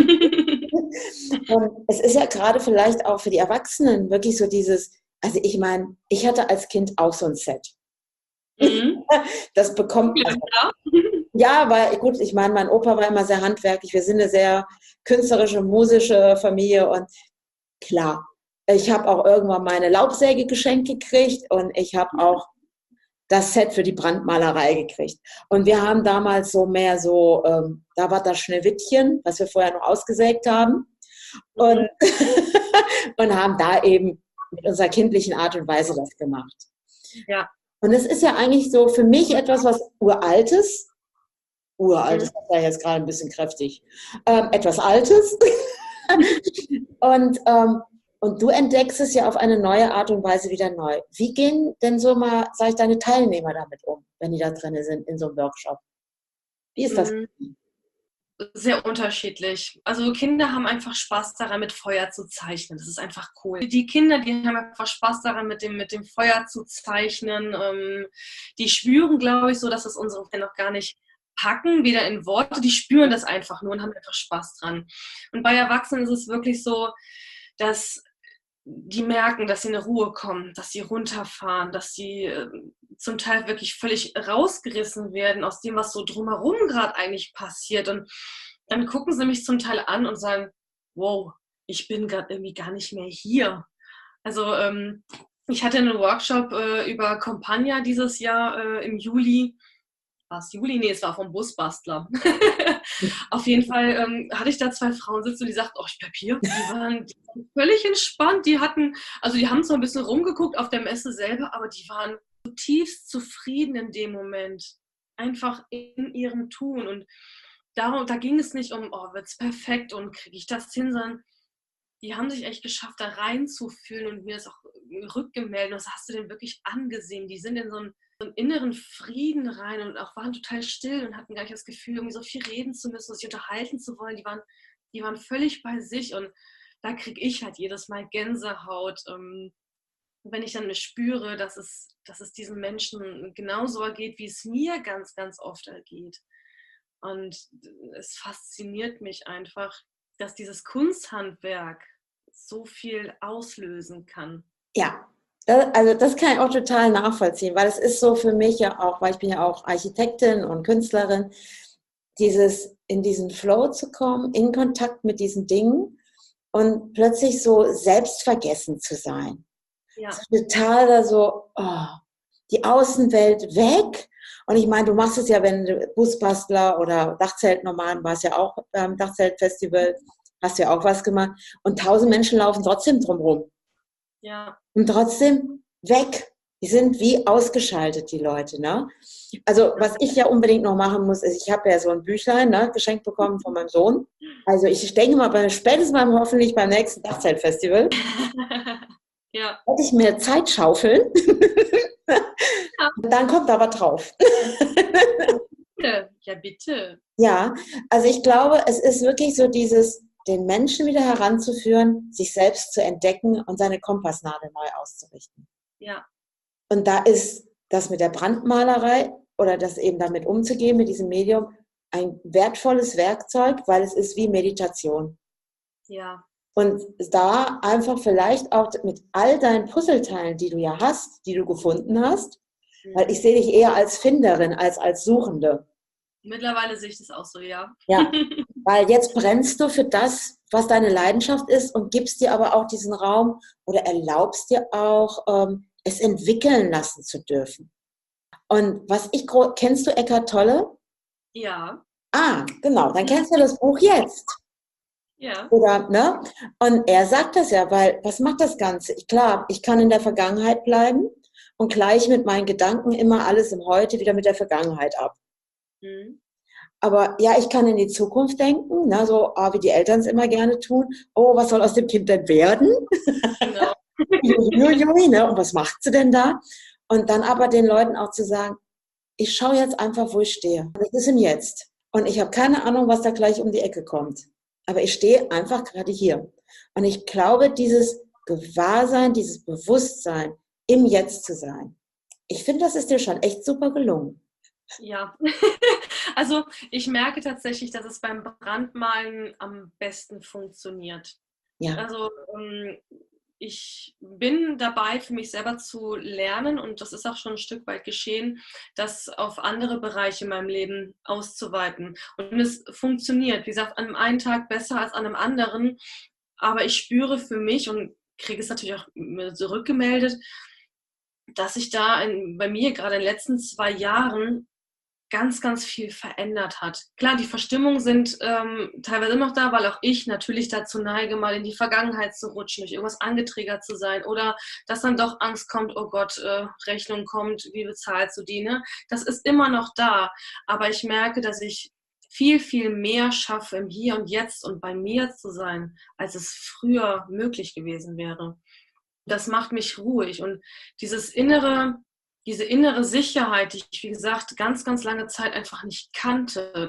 Und es ist ja gerade vielleicht auch für die Erwachsenen wirklich so dieses, also ich meine, ich hatte als Kind auch so ein Set. Das bekommt man. Ja, weil gut, ich meine, mein Opa war immer sehr handwerklich, wir sind eine sehr künstlerische, musische Familie und klar, ich habe auch irgendwann meine Laubsäge geschenkt gekriegt und ich habe auch das Set für die Brandmalerei gekriegt. Und wir haben damals so mehr so, da war das Schneewittchen, was wir vorher noch ausgesägt haben. Und, und haben da eben mit unserer kindlichen Art und Weise das gemacht. Ja. Und es ist ja eigentlich so für mich etwas, was Uraltes, das ist ja jetzt gerade ein bisschen kräftig, etwas Altes. Und du entdeckst es ja auf eine neue Art und Weise wieder neu. Wie gehen denn so mal, sag ich, deine Teilnehmer damit um, wenn die da drin sind in so einem Workshop? Wie ist das? Sehr unterschiedlich. Also Kinder haben einfach Spaß daran, mit Feuer zu zeichnen. Das ist einfach cool. Die Kinder, die haben einfach Spaß daran, mit dem Feuer zu zeichnen. Die spüren, glaube ich, so, dass es unsere Kinder noch gar nicht packen, weder in Worte. Die spüren das einfach nur und haben einfach Spaß dran. Und bei Erwachsenen ist es wirklich so, dass die merken, dass sie in eine Ruhe kommen, dass sie runterfahren, dass sie zum Teil wirklich völlig rausgerissen werden aus dem, was so drumherum gerade eigentlich passiert. Und dann gucken sie mich zum Teil an und sagen, wow, ich bin gerade irgendwie gar nicht mehr hier. Also ich hatte einen Workshop über Campagna dieses Jahr im Juli. War es Juli? Nee, es war vom Busbastler. Auf jeden Fall hatte ich da 2 Frauen sitzen und die sagten, oh, ich bleib hier. Die waren völlig entspannt. Die haben zwar ein bisschen rumgeguckt auf der Messe selber, aber die waren zutiefst zufrieden in dem Moment. Einfach in ihrem Tun. Und da ging es nicht um, oh, wird's perfekt und kriege ich das hin, sondern die haben sich echt geschafft, da reinzufühlen und mir das auch rückgemeldet. Was hast du denn wirklich angesehen? Die sind in so einen inneren Frieden rein und auch waren total still und hatten gar nicht das Gefühl, irgendwie so viel reden zu müssen, sich unterhalten zu wollen. Die waren völlig bei sich und da kriege ich halt jedes Mal Gänsehaut, wenn ich dann spüre, dass es diesen Menschen genauso ergeht, wie es mir ganz, ganz oft ergeht. Und es fasziniert mich einfach, dass dieses Kunsthandwerk so viel auslösen kann. Ja, also das kann ich auch total nachvollziehen, weil es ist so für mich ja auch, weil ich bin ja auch Architektin und Künstlerin, in diesen Flow zu kommen, in Kontakt mit diesen Dingen und plötzlich so selbstvergessen zu sein. Ja. Total da so, oh, die Außenwelt weg. Und ich meine, du machst es ja, wenn du Busbastler oder Dachzeltnomaden, warst ja auch beim Dachzeltfestival, hast ja auch was gemacht. Und 1000 Menschen laufen trotzdem drumherum. Ja. Und trotzdem weg. Die sind wie ausgeschaltet, die Leute. Ne? Also was ich ja unbedingt noch machen muss, ist, ich habe ja so ein Büchlein geschenkt bekommen von meinem Sohn. Also ich denke mal, spätestens hoffentlich beim nächsten Dachzeltfestival, Ja. werde ich mir Zeit schaufeln. Dann kommt aber drauf. Ja, bitte. Ja, also ich glaube, es ist wirklich so den Menschen wieder heranzuführen, sich selbst zu entdecken und seine Kompassnadel neu auszurichten. Ja. Und da ist das mit der Brandmalerei oder das eben damit umzugehen, mit diesem Medium, ein wertvolles Werkzeug, weil es ist wie Meditation. Ja. Und da einfach vielleicht auch mit all deinen Puzzleteilen, die du ja hast, die du gefunden hast, weil ich sehe dich eher als Finderin als Suchende. Mittlerweile sehe ich das auch so, ja. Ja, weil jetzt brennst du für das, was deine Leidenschaft ist und gibst dir aber auch diesen Raum oder erlaubst dir auch, es entwickeln lassen zu dürfen. Und kennst du Eckhart Tolle? Ja. Ah, genau, dann kennst du das Buch Jetzt. Ja. Oder, ne? Und er sagt das ja, weil, was macht das Ganze? Klar, ich kann in der Vergangenheit bleiben und gleich mit meinen Gedanken immer alles im Heute wieder mit der Vergangenheit ab. Mhm. Aber ja, ich kann in die Zukunft denken, ne, so wie die Eltern es immer gerne tun. Oh, was soll aus dem Kind denn werden? Genau. Jui, ne? Und was macht sie denn da? Und dann aber den Leuten auch zu sagen, ich schaue jetzt einfach, wo ich stehe. Und es ist im Jetzt. Und ich habe keine Ahnung, was da gleich um die Ecke kommt. Aber ich stehe einfach gerade hier. Und ich glaube, dieses Gewahrsein, dieses Bewusstsein, im Jetzt zu sein, ich finde, das ist dir schon echt super gelungen. Ja, also ich merke tatsächlich, dass es beim Brandmalen am besten funktioniert. Ja. Also ich bin dabei, für mich selber zu lernen und das ist auch schon ein Stück weit geschehen, das auf andere Bereiche in meinem Leben auszuweiten. Und es funktioniert, wie gesagt, an einem Tag besser als an einem anderen, aber ich spüre für mich und kriege es natürlich auch zurückgemeldet, dass sich da bei mir gerade in den letzten 2 Jahren ganz, ganz viel verändert hat. Klar, die Verstimmungen sind teilweise noch da, weil auch ich natürlich dazu neige, mal in die Vergangenheit zu rutschen, durch irgendwas angetriggert zu sein oder dass dann doch Angst kommt, oh Gott, Rechnung kommt, wie bezahlst du die? Ne? Das ist immer noch da, aber ich merke, dass ich viel, viel mehr schaffe, im Hier und Jetzt und bei mir zu sein, als es früher möglich gewesen wäre. Das macht mich ruhig und diese innere Sicherheit, die ich, wie gesagt, ganz, ganz lange Zeit einfach nicht kannte,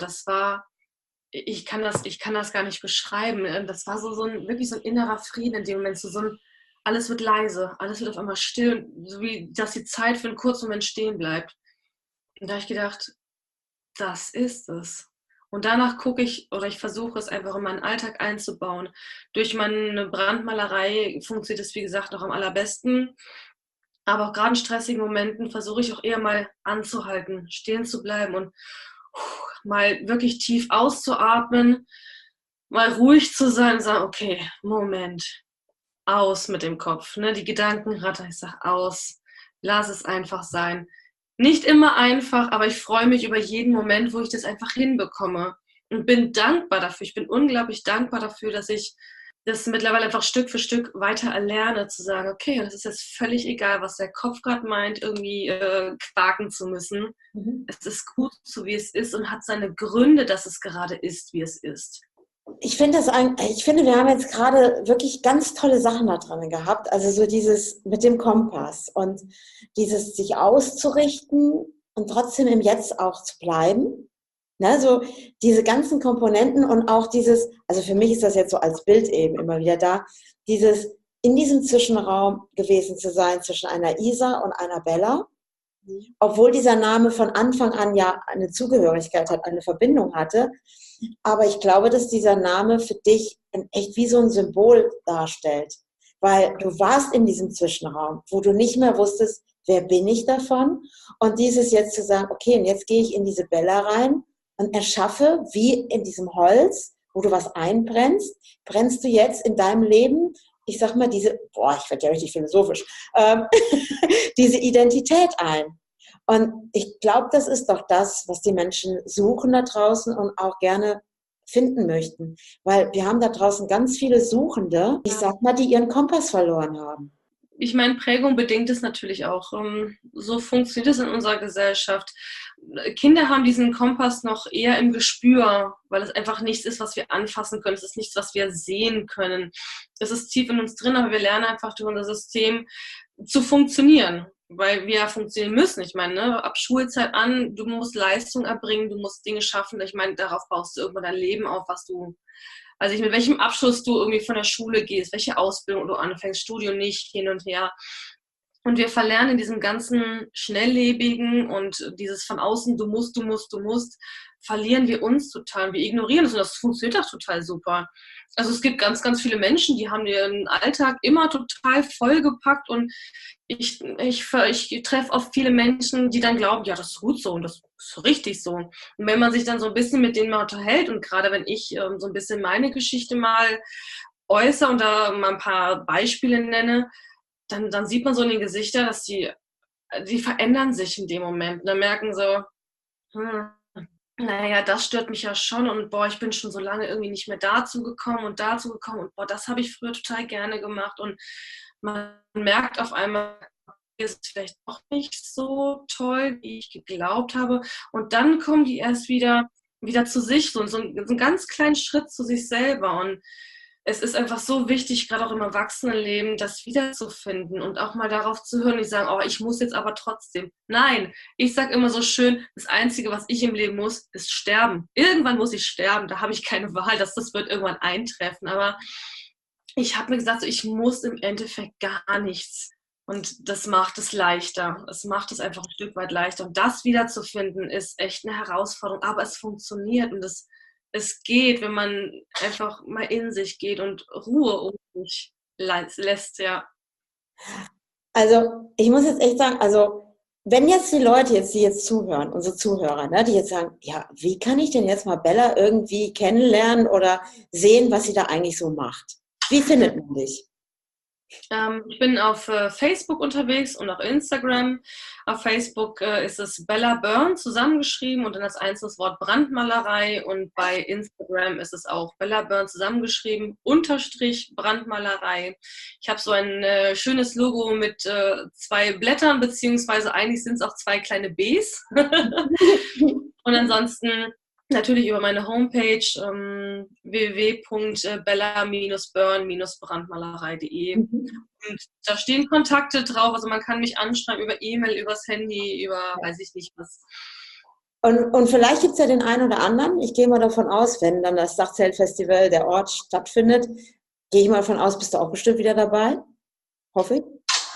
ich kann das gar nicht beschreiben. Das war wirklich so ein innerer Frieden in dem Moment, alles wird leise, alles wird auf einmal still, so wie, dass die Zeit für einen kurzen Moment stehen bleibt. Und da habe ich gedacht, das ist es. Und danach gucke ich oder ich versuche es einfach in meinen Alltag einzubauen. Durch meine Brandmalerei funktioniert es, wie gesagt, noch am allerbesten. Aber auch gerade in stressigen Momenten versuche ich auch eher mal anzuhalten, stehen zu bleiben und mal wirklich tief auszuatmen, mal ruhig zu sein und sagen, okay, Moment, aus mit dem Kopf. Ne? Die Gedankenratter, ich sage aus, lass es einfach sein. Nicht immer einfach, aber ich freue mich über jeden Moment, wo ich das einfach hinbekomme und bin dankbar dafür. Ich bin unglaublich dankbar dafür, dass ich das mittlerweile einfach Stück für Stück weiter erlerne, zu sagen, okay, das ist jetzt völlig egal, was der Kopf gerade meint, irgendwie quaken zu müssen. Es ist gut, so wie es ist und hat seine Gründe, dass es gerade ist, wie es ist. Ich finde, wir haben jetzt gerade wirklich ganz tolle Sachen da drin gehabt. Also so dieses mit dem Kompass und dieses sich auszurichten und trotzdem im Jetzt auch zu bleiben. Ne, so diese ganzen Komponenten und auch dieses, also für mich ist das jetzt so als Bild eben immer wieder da, dieses in diesem Zwischenraum gewesen zu sein zwischen einer Isa und einer Bella, obwohl dieser Name von Anfang an ja eine Zugehörigkeit hat, eine Verbindung hatte. Aber ich glaube, dass dieser Name für dich echt wie so ein Symbol darstellt, weil du warst in diesem Zwischenraum, wo du nicht mehr wusstest, wer bin ich davon? Und dieses jetzt zu sagen, okay, und jetzt gehe ich in diese Bella rein und erschaffe, wie in diesem Holz, wo du was einbrennst, brennst du jetzt in deinem Leben, ich sag mal, ich werde ja richtig philosophisch, diese Identität ein. Und ich glaube, das ist doch das, was die Menschen suchen da draußen und auch gerne finden möchten. Weil wir haben da draußen ganz viele Suchende, ich sag mal, die ihren Kompass verloren haben. Ich meine, Prägung bedingt es natürlich auch. So funktioniert es in unserer Gesellschaft. Kinder haben diesen Kompass noch eher im Gespür, weil es einfach nichts ist, was wir anfassen können. Es ist nichts, was wir sehen können. Es ist tief in uns drin, aber wir lernen einfach durch unser System zu funktionieren, weil wir ja funktionieren müssen. Ich meine, ne, ab Schulzeit an, du musst Leistung erbringen, du musst Dinge schaffen. Ich meine, darauf baust du irgendwann dein Leben auf, mit welchem Abschluss du irgendwie von der Schule gehst, welche Ausbildung du anfängst, Studium nicht, hin und her. Und wir verlernen in diesem ganzen Schnelllebigen und dieses von außen, du musst, verlieren wir uns total. Wir ignorieren es und das funktioniert auch total super. Also es gibt ganz, ganz viele Menschen, die haben ihren Alltag immer total vollgepackt und ich treffe oft viele Menschen, die dann glauben, ja, das ist gut so und das ist richtig so. Und wenn man sich dann so ein bisschen mit denen mal unterhält und gerade wenn ich so ein bisschen meine Geschichte mal äußere und da mal ein paar Beispiele nenne, dann sieht man so in den Gesichtern, dass die verändern sich in dem Moment. Und dann merken so, naja, das stört mich ja schon und boah, ich bin schon so lange irgendwie nicht mehr dazu gekommen und boah, das habe ich früher total gerne gemacht und man merkt auf einmal, ist es vielleicht auch nicht so toll, wie ich geglaubt habe und dann kommen die erst wieder zu sich, so einen ganz kleinen Schritt zu sich selber und es ist einfach so wichtig, gerade auch im Erwachsenenleben, das wiederzufinden und auch mal darauf zu hören, nicht sagen, oh, ich muss jetzt aber trotzdem. Nein, ich sage immer so schön, das Einzige, was ich im Leben muss, ist sterben. Irgendwann muss ich sterben, da habe ich keine Wahl, das wird irgendwann eintreffen. Aber ich habe mir gesagt, so, ich muss im Endeffekt gar nichts. Und das macht es leichter. Es macht es einfach ein Stück weit leichter. Und das wiederzufinden, ist echt eine Herausforderung. Aber es funktioniert und es geht, wenn man einfach mal in sich geht und Ruhe um sich lässt, ja. Also ich muss jetzt echt sagen, also wenn jetzt die Leute die jetzt zuhören, unsere Zuhörer, ne, die jetzt sagen, ja, wie kann ich denn jetzt mal Bella irgendwie kennenlernen oder sehen, was sie da eigentlich so macht? Wie findet man dich? Ich bin auf Facebook unterwegs und auf Instagram. Auf Facebook ist es Bella Byrne zusammengeschrieben und dann das Einzelwort Brandmalerei. Und bei Instagram ist es auch Bella Byrne zusammengeschrieben, Unterstrich Brandmalerei. Ich habe so ein schönes Logo mit 2 Blättern, beziehungsweise eigentlich sind es auch 2 kleine Bs. Und ansonsten natürlich über meine Homepage www.bella-burn-brandmalerei.de. Und da stehen Kontakte drauf, also man kann mich anschreiben über E-Mail, übers Handy, über weiß ich nicht was. Und vielleicht gibt es ja den einen oder anderen, ich gehe mal davon aus, wenn dann das Dachzeltfestival, der Ort stattfindet, gehe ich mal davon aus, bist du auch bestimmt wieder dabei? Hoffe ich.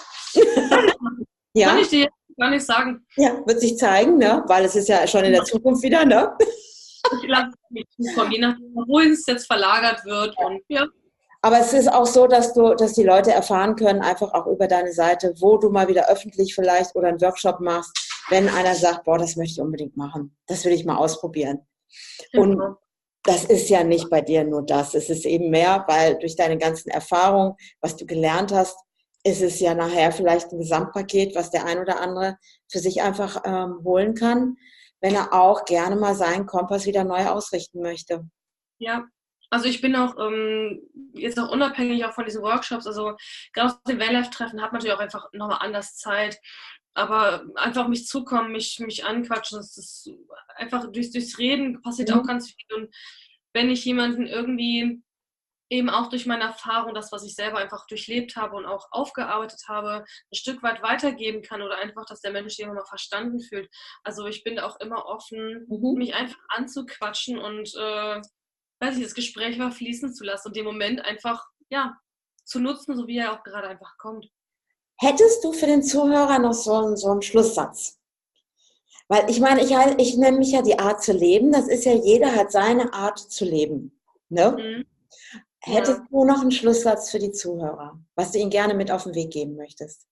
Ja. Kann ich dir jetzt gar nicht sagen. Ja, wird sich zeigen, ne? Weil es ist ja schon in der Zukunft wieder, ne? Ich lasse es nicht zukommen, je nachdem, wohin es jetzt verlagert wird. Und, ja. Aber es ist auch so, dass die Leute erfahren können, einfach auch über deine Seite, wo du mal wieder öffentlich vielleicht oder einen Workshop machst, wenn einer sagt, boah, das möchte ich unbedingt machen. Das will ich mal ausprobieren. Und das ist ja nicht bei dir nur das. Es ist eben mehr, weil durch deine ganzen Erfahrungen, was du gelernt hast, ist es ja nachher vielleicht ein Gesamtpaket, was der ein oder andere für sich einfach holen kann, wenn er auch gerne mal seinen Kompass wieder neu ausrichten möchte. Ja, also ich bin auch jetzt auch unabhängig auch von diesen Workshops, also gerade auf den Vanlife-Treffen hat man natürlich auch einfach nochmal anders Zeit, aber einfach mich zukommen, mich anquatschen, das ist einfach durchs Reden passiert auch ganz viel und wenn ich jemanden irgendwie eben auch durch meine Erfahrung, das, was ich selber einfach durchlebt habe und auch aufgearbeitet habe, ein Stück weit weitergeben kann oder einfach, dass der Mensch sich immer mal verstanden fühlt. Also ich bin auch immer offen, mich einfach anzuquatschen und weiß ich, das Gespräch mal fließen zu lassen und den Moment einfach, ja, zu nutzen, so wie er auch gerade einfach kommt. Hättest du für den Zuhörer noch so einen Schlusssatz? Weil ich meine, ich nenne mich ja die Art zu leben. Das ist ja, jeder hat seine Art zu leben. Ne? Hättest du noch einen Schlusssatz für die Zuhörer, was du ihnen gerne mit auf den Weg geben möchtest?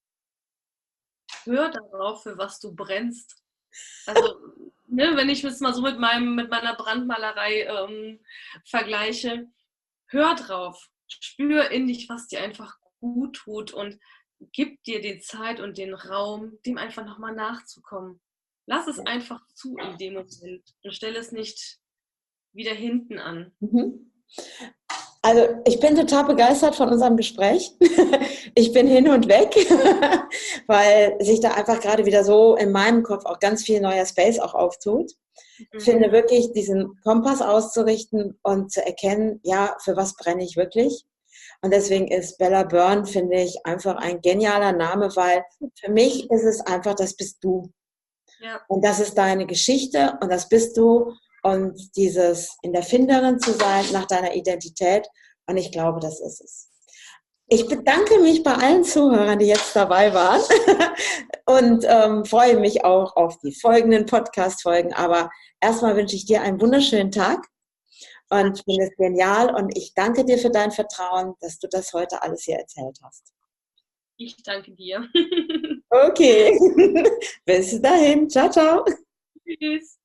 Hör darauf, für was du brennst. Also, ne, wenn ich es mal so mit meiner Brandmalerei vergleiche, hör drauf, spür in dich, was dir einfach gut tut und gib dir die Zeit und den Raum, dem einfach nochmal nachzukommen. Lass es einfach zu in dem Moment und stell es nicht wieder hinten an. Also ich bin total begeistert von unserem Gespräch. Ich bin hin und weg, weil sich da einfach gerade wieder so in meinem Kopf auch ganz viel neuer Space auch auftut. Ich finde wirklich, diesen Kompass auszurichten und zu erkennen, ja, für was brenne ich wirklich. Und deswegen ist Bella Byrne, finde ich, einfach ein genialer Name, weil für mich ist es einfach, das bist du. Ja. Und das ist deine Geschichte und das bist du. Und dieses in der Finderin zu sein nach deiner Identität. Und ich glaube, das ist es. Ich bedanke mich bei allen Zuhörern, die jetzt dabei waren und freue mich auch auf die folgenden Podcast-Folgen. Aber erstmal wünsche ich dir einen wunderschönen Tag und finde es genial. Und ich danke dir für dein Vertrauen, dass du das heute alles hier erzählt hast. Ich danke dir. Okay, bis dahin. Ciao, ciao. Tschüss.